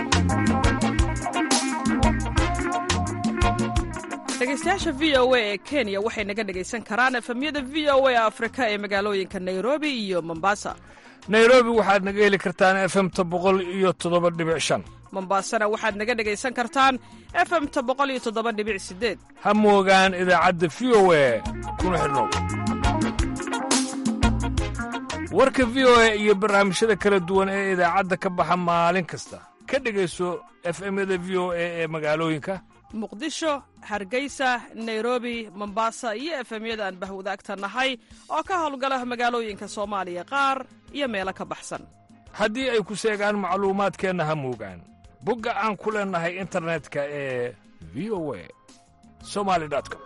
dhegaystayaasha v o a ee kenya waxay naga dhegaysan karaan efemyada v o a afrika ee magaalooyinka nairobi iyo mombasa nairobi waxaad naga heli kartaan efemta boqol iyo toddoba dhibic shan mombasana waxaad naga dhegaysan kartaan efemta boqol iyo toddoba dhibic sideed ha moogaan idaacadda v o a kuna xidhnow warka v o a iyo barnaamijyada kala duwan ee idaacadda ka baxa maalin kasta ka dhegayso efemyada v o a ee magaalooyinka muqdisho hargeysa nairobi mombasa iyo efemyada aan bahwadaagta nahay oo ka howlgala magaalooyinka soomaaliya qaar iyo meelo ka baxsan haddii ay ku seegaan macluumaadkeenna ha moogaan bogga aan ku leennahay internetka ee v o a somali com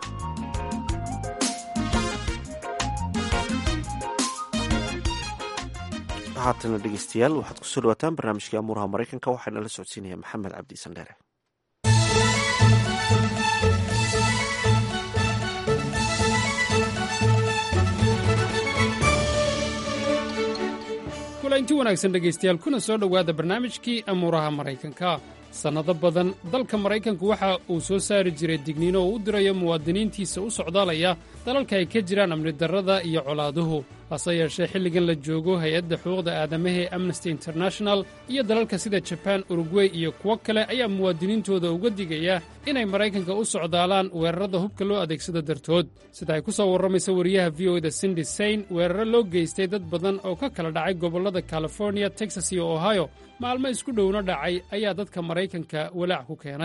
haatana dhegeystayaal waxaad kusoo dhawaataan barnaamijkii amuuraha maraykanka waxaana la socodsiinaya maxamed cabdi sandheere kulanti wanaagsan dhegaystayaal kuna soo dhowaada barnaamijkii amuuraha maraykanka sannado badan dalka maraykanku waxa uu soo saari jiray digniino oo u dirayo muwaadiniintiisa u socdaalaya dalalka ay ka jiraan amni darrada iyo colaaduhu hase yeeshee xilligan la joogo hay-adda xuquuqda aadamaha ee amnesty international iyo dalalka sida jabaan urugwey iyo kuwo kale ayaa muwaadiniintooda uga digaya inay maraykanka u socdaalaan weerarrada hubka loo adeegsado dartood sida ay ku soo warramaysa wariyaha v o da sindi sayn weerarro loo geystay dad badan oo ka kala dhacay gobollada californiya texas iyo ohio maalmo isku dhowna dhacay ayaa dadka maraykanka walaac ku keenay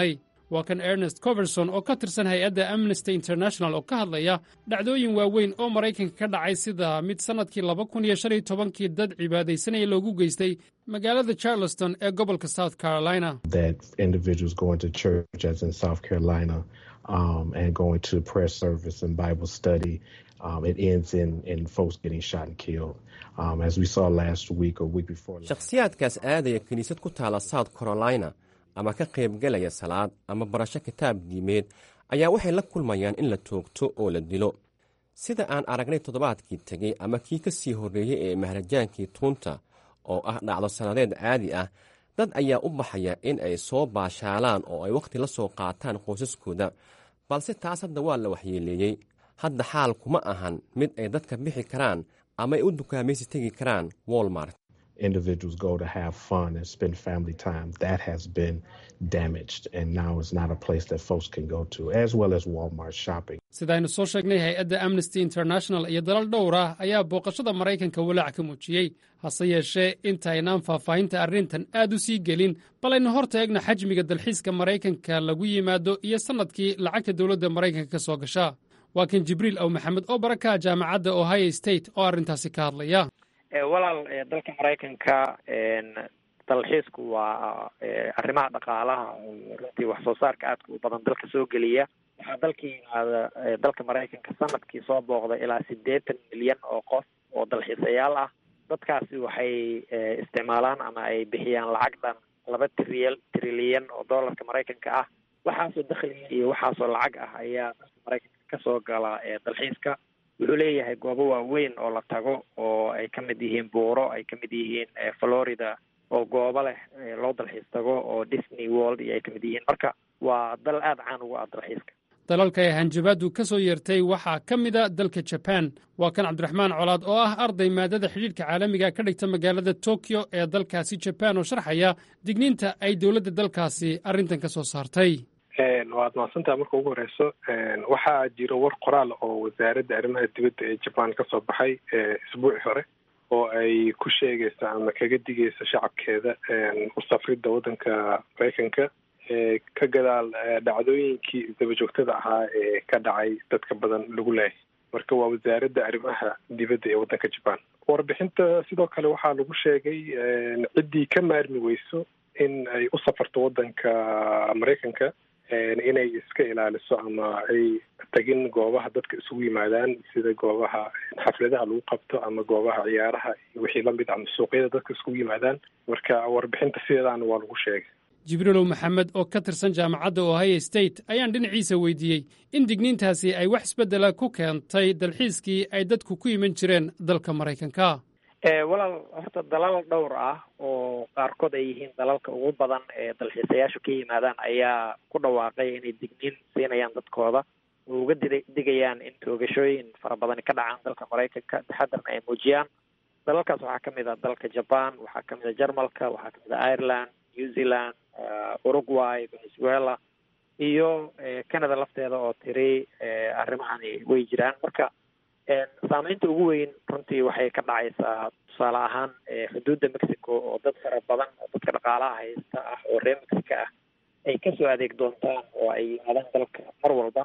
waa kan ernest coverson oo ka tirsan hay-adda amnesty international oo ka hadlaya dhacdooyin waaweyn oo maraykanka ka dhacay sida mid sannadkii laba kun iyo shan iyo tobankii dad cibaadaysanaya loogu geystay magaalada charleston ee gobolka south carolina that individuals going to church as in South Carolina um, and going to prayer service and Bible study, um, it ends in, in folks getting shot and killed. Um, as we saw last week or week before. shakhsiyaadkaas aadaya kiniisad ku taala south carolina ama ka qaybgelaya salaad ama barasho kitaab diimeed ayaa waxay la kulmayaan in la toogto oo la dilo sida aan aragnay toddobaadkii tegey ama kii ka sii horreeyey ee maharajaankii tuunta oo ah dhacdo sannadeed caadi ah dad ayaa u baxaya in ay soo baashaalaan oo ay wakhti la soo qaataan qoysaskooda balse taas hadda waa la waxyeeleeyey hadda xaal kuma ahan mid ay dadka bixi karaan ama ay u dukaamaysi tegi karaan walmart individuals go to have fun and spend family time that has been damaged and now it's not a place that folks can go to as well as Walmart shopping sidaynu soo sheegnay hay-adda amnesty international iyo dalal dhowr ah ayaa booqashada maraykanka walaac ka muujiyey hase yeeshee intaynaan faahfaahinta arrintan aad u sii gelin bal aynu hor taegna xajmiga dalxiiska maraykanka lagu yimaado iyo sannadkii lacagta dowladda maraykanka ka soo gasha waa kan jibriil aw maxamed oo baraka jaamacadda ohio state oo arrintaasi ka hadlaya walaal dalka maraykanka dalxiisku waa arrimaha dhaqaalaha runtii wax soo saarka aadka u badan dalka soo geliya waxaa dalkii yimaada dalka maraykanka sanadkii soo booqda ilaa siddeetan milyan oo qof oo dalxiisayaal ah dadkaasi waxay isticmaalaan ama ay bixiyaan lacag dhan laba tril trilyan oo doolarka maraykanka ah waxaasoo dakhliga iyo waxaasoo lacag ah ayaa dalka maraykanka kasoo gala dalxiiska wuxuu leeyahay goobo waaweyn oo la tago oo ay ka mid yihiin buuro ay ka mid yihiin florida oo goobo leh loo dalxiis tago oo disney world iyo ay ka mid yihiin marka waa dal aad caan ugu ah dalxiiska dalalka ay hanjabaadu ka soo yeertay waxaa ka mida dalka jaban waa kan cabdiraxmaan colaad oo ah arday maadada xidhiidhka caalamiga ka dhigta magaalada tokyo ee dalkaasi jaban oo sharxaya digniinta ay dowladda dalkaasi arrintan ka soo saartay waad mahadsantaha marka ugu horeyso waxaa jiro war qoraal oo wasaaradda arrimaha dibadda ee jaban ka soo baxay isbuuci hore oo ay ku sheegayso ama kaga digayso shacabkeeda u safridda waddanka maraykanka ka gadaal dhacdooyinkii daba joogtada ahaa ee ka dhacay dadka badan lagu leehay marka waa wasaaradda arrimaha dibadda ee waddanka jaban warbixinta sidoo kale waxaa lagu sheegay ciddii ka maarmi weyso in ay u safarto waddanka maraykanka inay iska ilaaliso ama ay tagin goobaha dadka isugu yimaadaan sida goobaha xafladaha lagu qabto ama goobaha ciyaaraha iyo wixii lamid ama suuqyada dadka isugu yimaadaan marka warbixinta sideedaana waa lagu sheegay jibriilow maxamed oo ka tirsan jaamacadda ohio state ayaan dhinaciisa weydiiyey in digniintaasi ay wax isbeddela ku keentay dalxiiskii ay dadku ku iman jireen dalka maraykanka walaal horta dalal dhowr ah oo qaarkood ay yihiin dalalka ugu badan ee dalxiisayaashu ka yimaadaan ayaa ku dhawaaqay inay digniin siinayaan dadkooda oo uga di digayaan in toogashooyin fara badani ka dhacaan dalka maraykanka taxadarna ay muujiyaan dalalkaas waxaa kamid a dalka jaban waxaa kamid a jarmalka waxaa kamid a ireland new zealand uruguay venezuela iyo canada lafteeda oo tiri arrimahani way jiraan marka saameynta ugu weyn runtii waxay ka dhacaysaa tusaale ahaan xuduudda mexico oo dad fara badan oo dadka dhaqaalaha haysta ah oo reer mexico ah ay kasoo adeeg doontaan oo ay yimaadaan dalka mar walba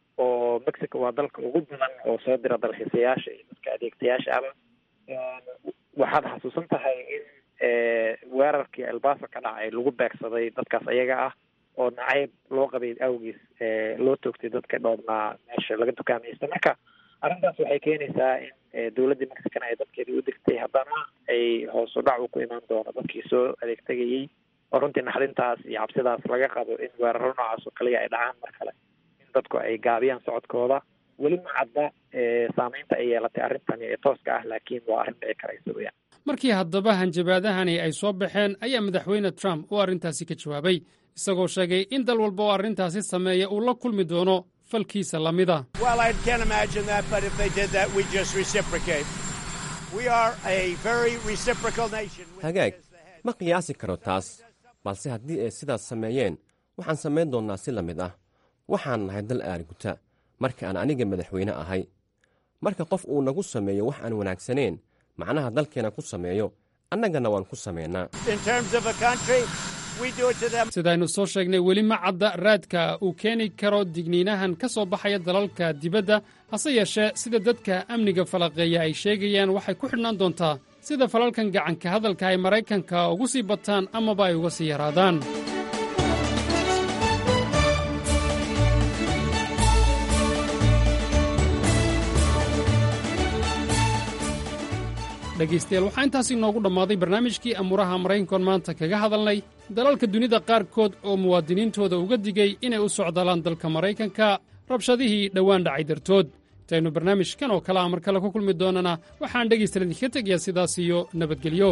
oo mexico waa dalka ugu badan oo soo dira dalxiisayaasha iyo dadka adeegtayaasha aba waxaad xasuusan tahay in weerarkii elbaso ka dhacay lagu beegsaday dadkaas ayaga ah oo nacayb loo qabay awgiis loo toogtay dadka dhoobnaa meesha laga dukaamaysta marka arrintaas waxay keenaysaa in dowladda mexicana ay dadkeedii u digtay haddana ay hoos u dhac uu ku imaan doono dadkii soo adeegtagayey oo runtii naxdintaas iyo cabsidaas laga qabo in weeraro noocaas oo kaliya ay dhacaan mar kale in dadku ay gaabiyaan socodkooda weli ma cadda saameynta ay yeelatay arrintani ee tooska ah laakiin waa arrin dhici karaysa weyaan markii haddaba hanjabaadahani ay soo baxeen ayaa madaxweyne trump uu arrintaasi ka jawaabay isagoo sheegay in dal walba oo arrintaasi sameeya uu la kulmi doono falkiisa lamida hagaag ma qiyaasi karo taas balse haddii ay sidaas sameeyeen waxaan samayn doonnaa si la mid ah waxaan nahay dal aariguta marka aan aniga madaxweyne ahay marka qof uu nagu sameeyo wax aan wanaagsanayn macnaha dalkeena ku sameeyo annagana waan ku samaynaa sidaynu soo sheegnay weli ma cadda raadka uu keeni karo digniinahan ka soo baxaya dalalka dibadda hase yeeshee sida dadka amniga falaqeeya ay sheegayaan waxay ku xidhnaan doontaa sida falalkan gacanka hadalka ay maraykanka ugu sii bataan amaba ay uga sii yaraadaan dhegaystayaal waxaa intaasi inoogu dhammaaday barnaamijkii amuuraha maraykankoon maanta kaga hadalnay dalalka dunida qaarkood oo muwaadiniintooda uga digay inay u socdaalaan dalka maraykanka rabshadihii dhowaan dhacay dartood intaynu barnaamijkan oo kale a mar kale ku kulmi doonana waxaan dhegaystayaal idinka tegayaa sidaas iyo nabadgelyo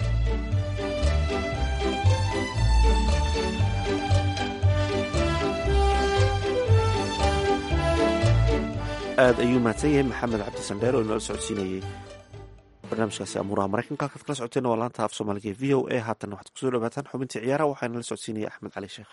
aad ayuu mahadsan yahay maxamed cabdisandheer oo inala socodsiinayey barnaamijkaasi amuuraha maraykanka halkaad kala socoteena waa laanta af soomaaliga v o a haatan waxaad kusoo dhawaataan xubintii ciyaaraha waxaana la socodsiinaya axmed cali sheekh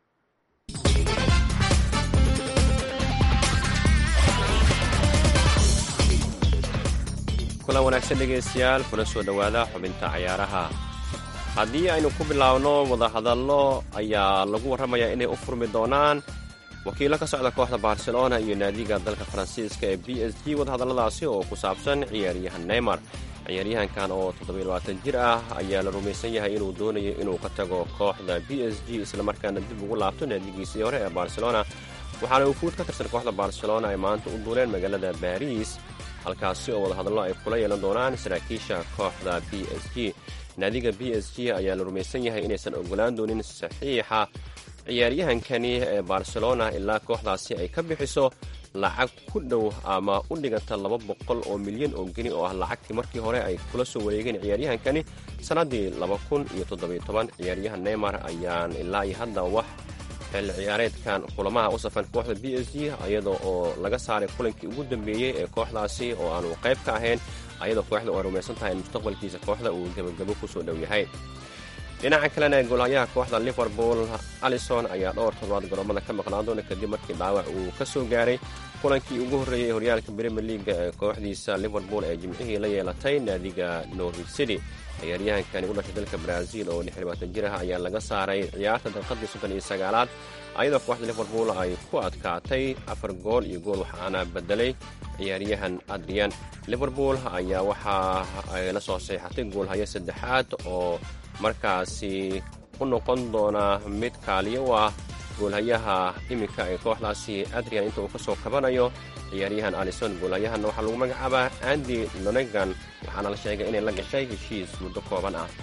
kulan wanaagsan dhegaystayaal kula soo dhowaada xubinta ciyaaraha haddii aynu ku bilaabno wadahadallo ayaa lagu warramayaa inay u furmi doonaan wakiillo ka socda kooxda barcelona iyo naadiga dalka faransiiska ee b s g wadahadalladaasi oo ku saabsan ciyaaryahan neymar ciyaaryahankan oo toddobiyo labaatan jir ah ayaa la rumaysan yahay inuu doonayo inuu ka tago kooxda b s g islamarkaana dib ugu laabto naadigiisii hore ee barcelona waxaana uu fuud ka tirsan kooxda barcelona ay maanta u duuleen magaalada baris halkaasi oo wadahadallo ay kula yeelan doonaan saraakiisha kooxda b s g naadiga b s g ayaa la rumaysan yahay inaysan ogolaan doonin saxiixa ciyaaryahankani ee barcelona ilaa kooxdaasi ay ka bixiso lacag ku dhow ama u dhiganta laba boqol oo milyan oo geni oo ah lacagtii markii hore ay kula soo wareegeen ciyaaryahankani sannaddii laba kun iyo toddobiyo toban ciyaaryahan neymar ayaan ilaa iyo hadda wax xilli ciyaareedkan kulamaha u safan kooxda b s g iyadoo oo laga saaray kulankii ugu dambeeyey ee kooxdaasi oo aanu qayb ka ahayn ayadoo kooxda oo ay rumaysan tahay in mustaqbalkiisa kooxda uu gebagabo ku soo dhow yahay dhinaca kalena goolhayaha kooxda liverpool alison ayaa dhowr toddobaad garoomada ka maqnaan doona kadib markii dhaawac uu ka soo gaaray kulankii ugu horreeyey ee horyaalka premier leaga ee kooxdiisa liverpool ee jimcihii la yeelatay naadiga norwich city ciyaaryahankani u dhashay dalka brazil oo lix iyo labaatan jir ah ayaa laga saaray ciyaarta daqiiqadii soddon iyo sagaalaad ayadoo kooxda liverpool ay ku adkaatay afar gool iyo gool waxaana bedelay ciyaaryahan adrian liverpool ayaa waxa ay la soo seexatay goolhayo saddexaad oo markaasi u noqon doona mid kaaliyo u ah goolhayaha iminka ee kooxdaasi adrian inta uu ka soo kabanayo ciyaaryahan alison goolhayahanna waxaa lagu magacaabaa andy lonegan waxaana la sheegay inay la gashay heshiis muddo kooban ah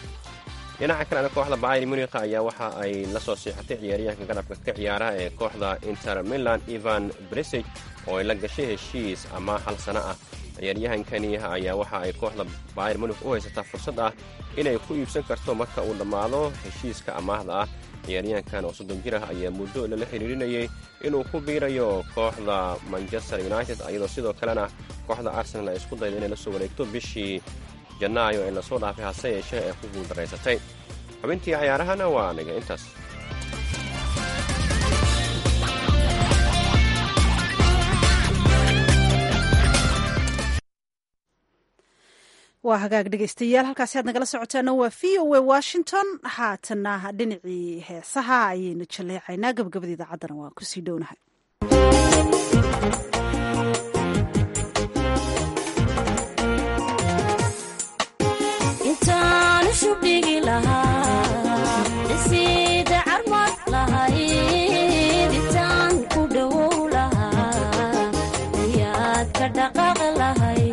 dhinaca kalena kooxda bayr munikh ayaa waxa ay la soo siixatay ciyaaryahanka garabka ka ciyaara ee kooxda inter milan ivan bresig oo ay la gashay heshiis ama hal sano ah ciyaaryahankani ayaa waxa ay kooxda bayr munikh u haysataa fursad ah inay ku iibsan karto marka uu dhammaado heshiiska amaahda ah ciyaaryahankan oo soddon jir ah ayaa muddo lala xiriirinayay inuu ku biirayo kooxda manchester united iyadoo sidoo kalena kooxda arsenal ay isku dayda inay la soo wareegto bishii janaayo ee lasoo dhaafay hase yeeshee ee ku guuldaraysatay xubintii cayaarahana waa aniga intaas waa hagaag dhegaystayaal halkaasi aad nagala socotaana waa v o a washington haatana dhinacii heesaha ayaynu jaleecaynaa gabagabada idaacaddana waan kusii dhownahay intaan shubdhigi lahaa sida carmad lahayd intaan ku dhowow lahaa ayaad ka dhaqaaq lahayd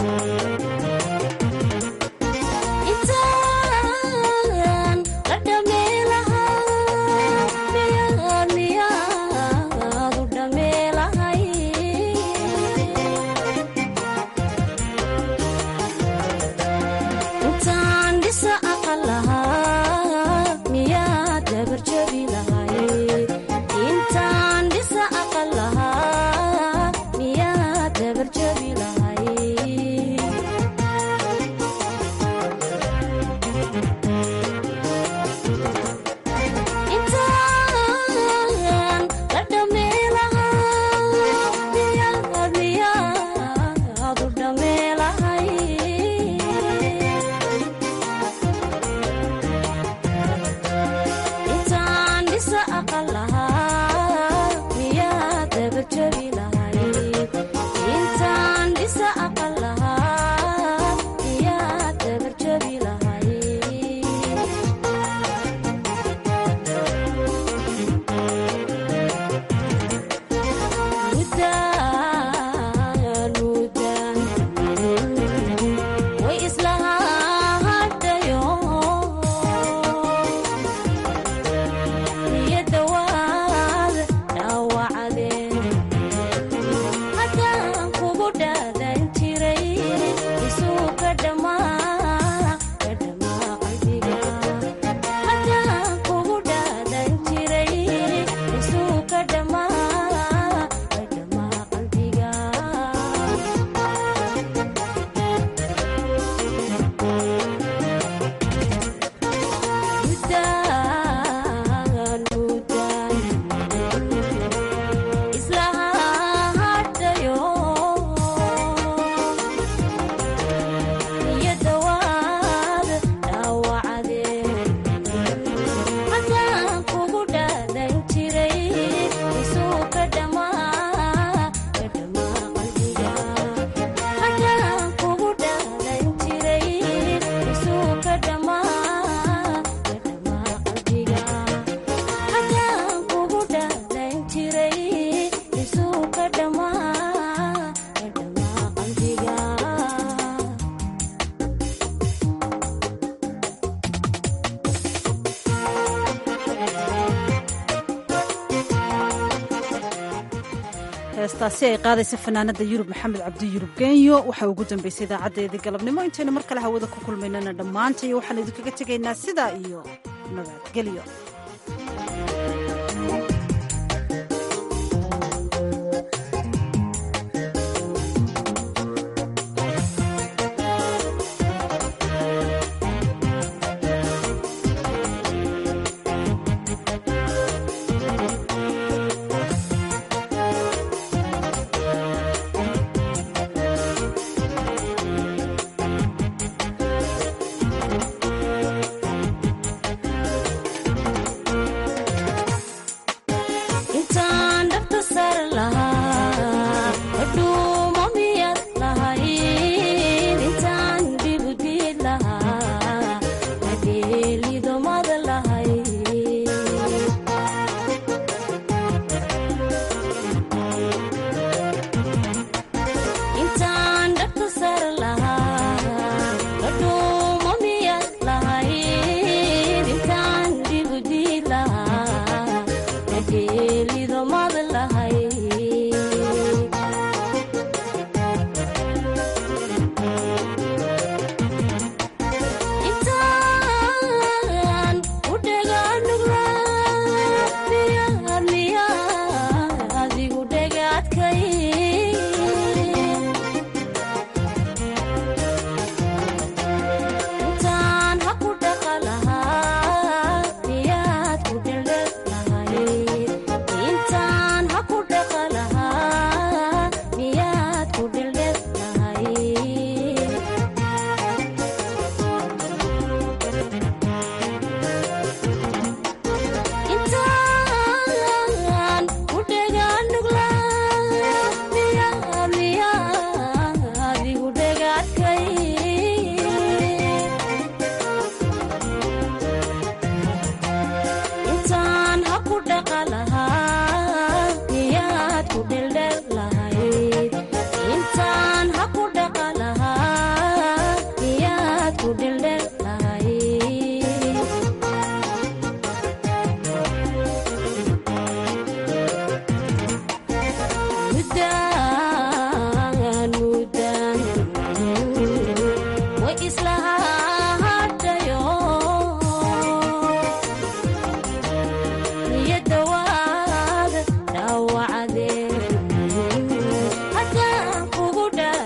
Intaan la dhame heestaasi ay qaadaysa fanaanada yurub maxamed cabdi yurub genyo waxaa ugu dambaysay idaacadeedii galabnimo intaynu mar kale hawada ku kulmaynana dhammaanta iyo waxaan idinkaga tegaynaa sidaa iyo nabadgelyo.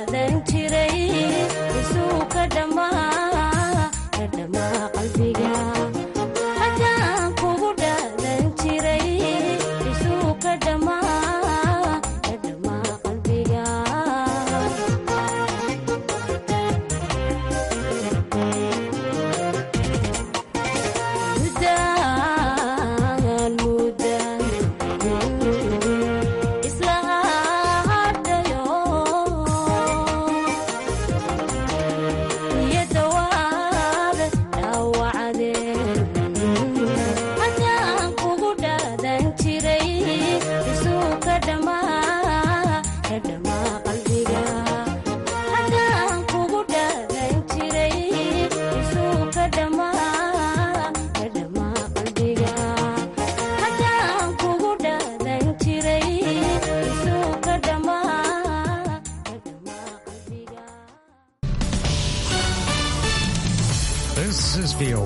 ka dhamaa qalbiga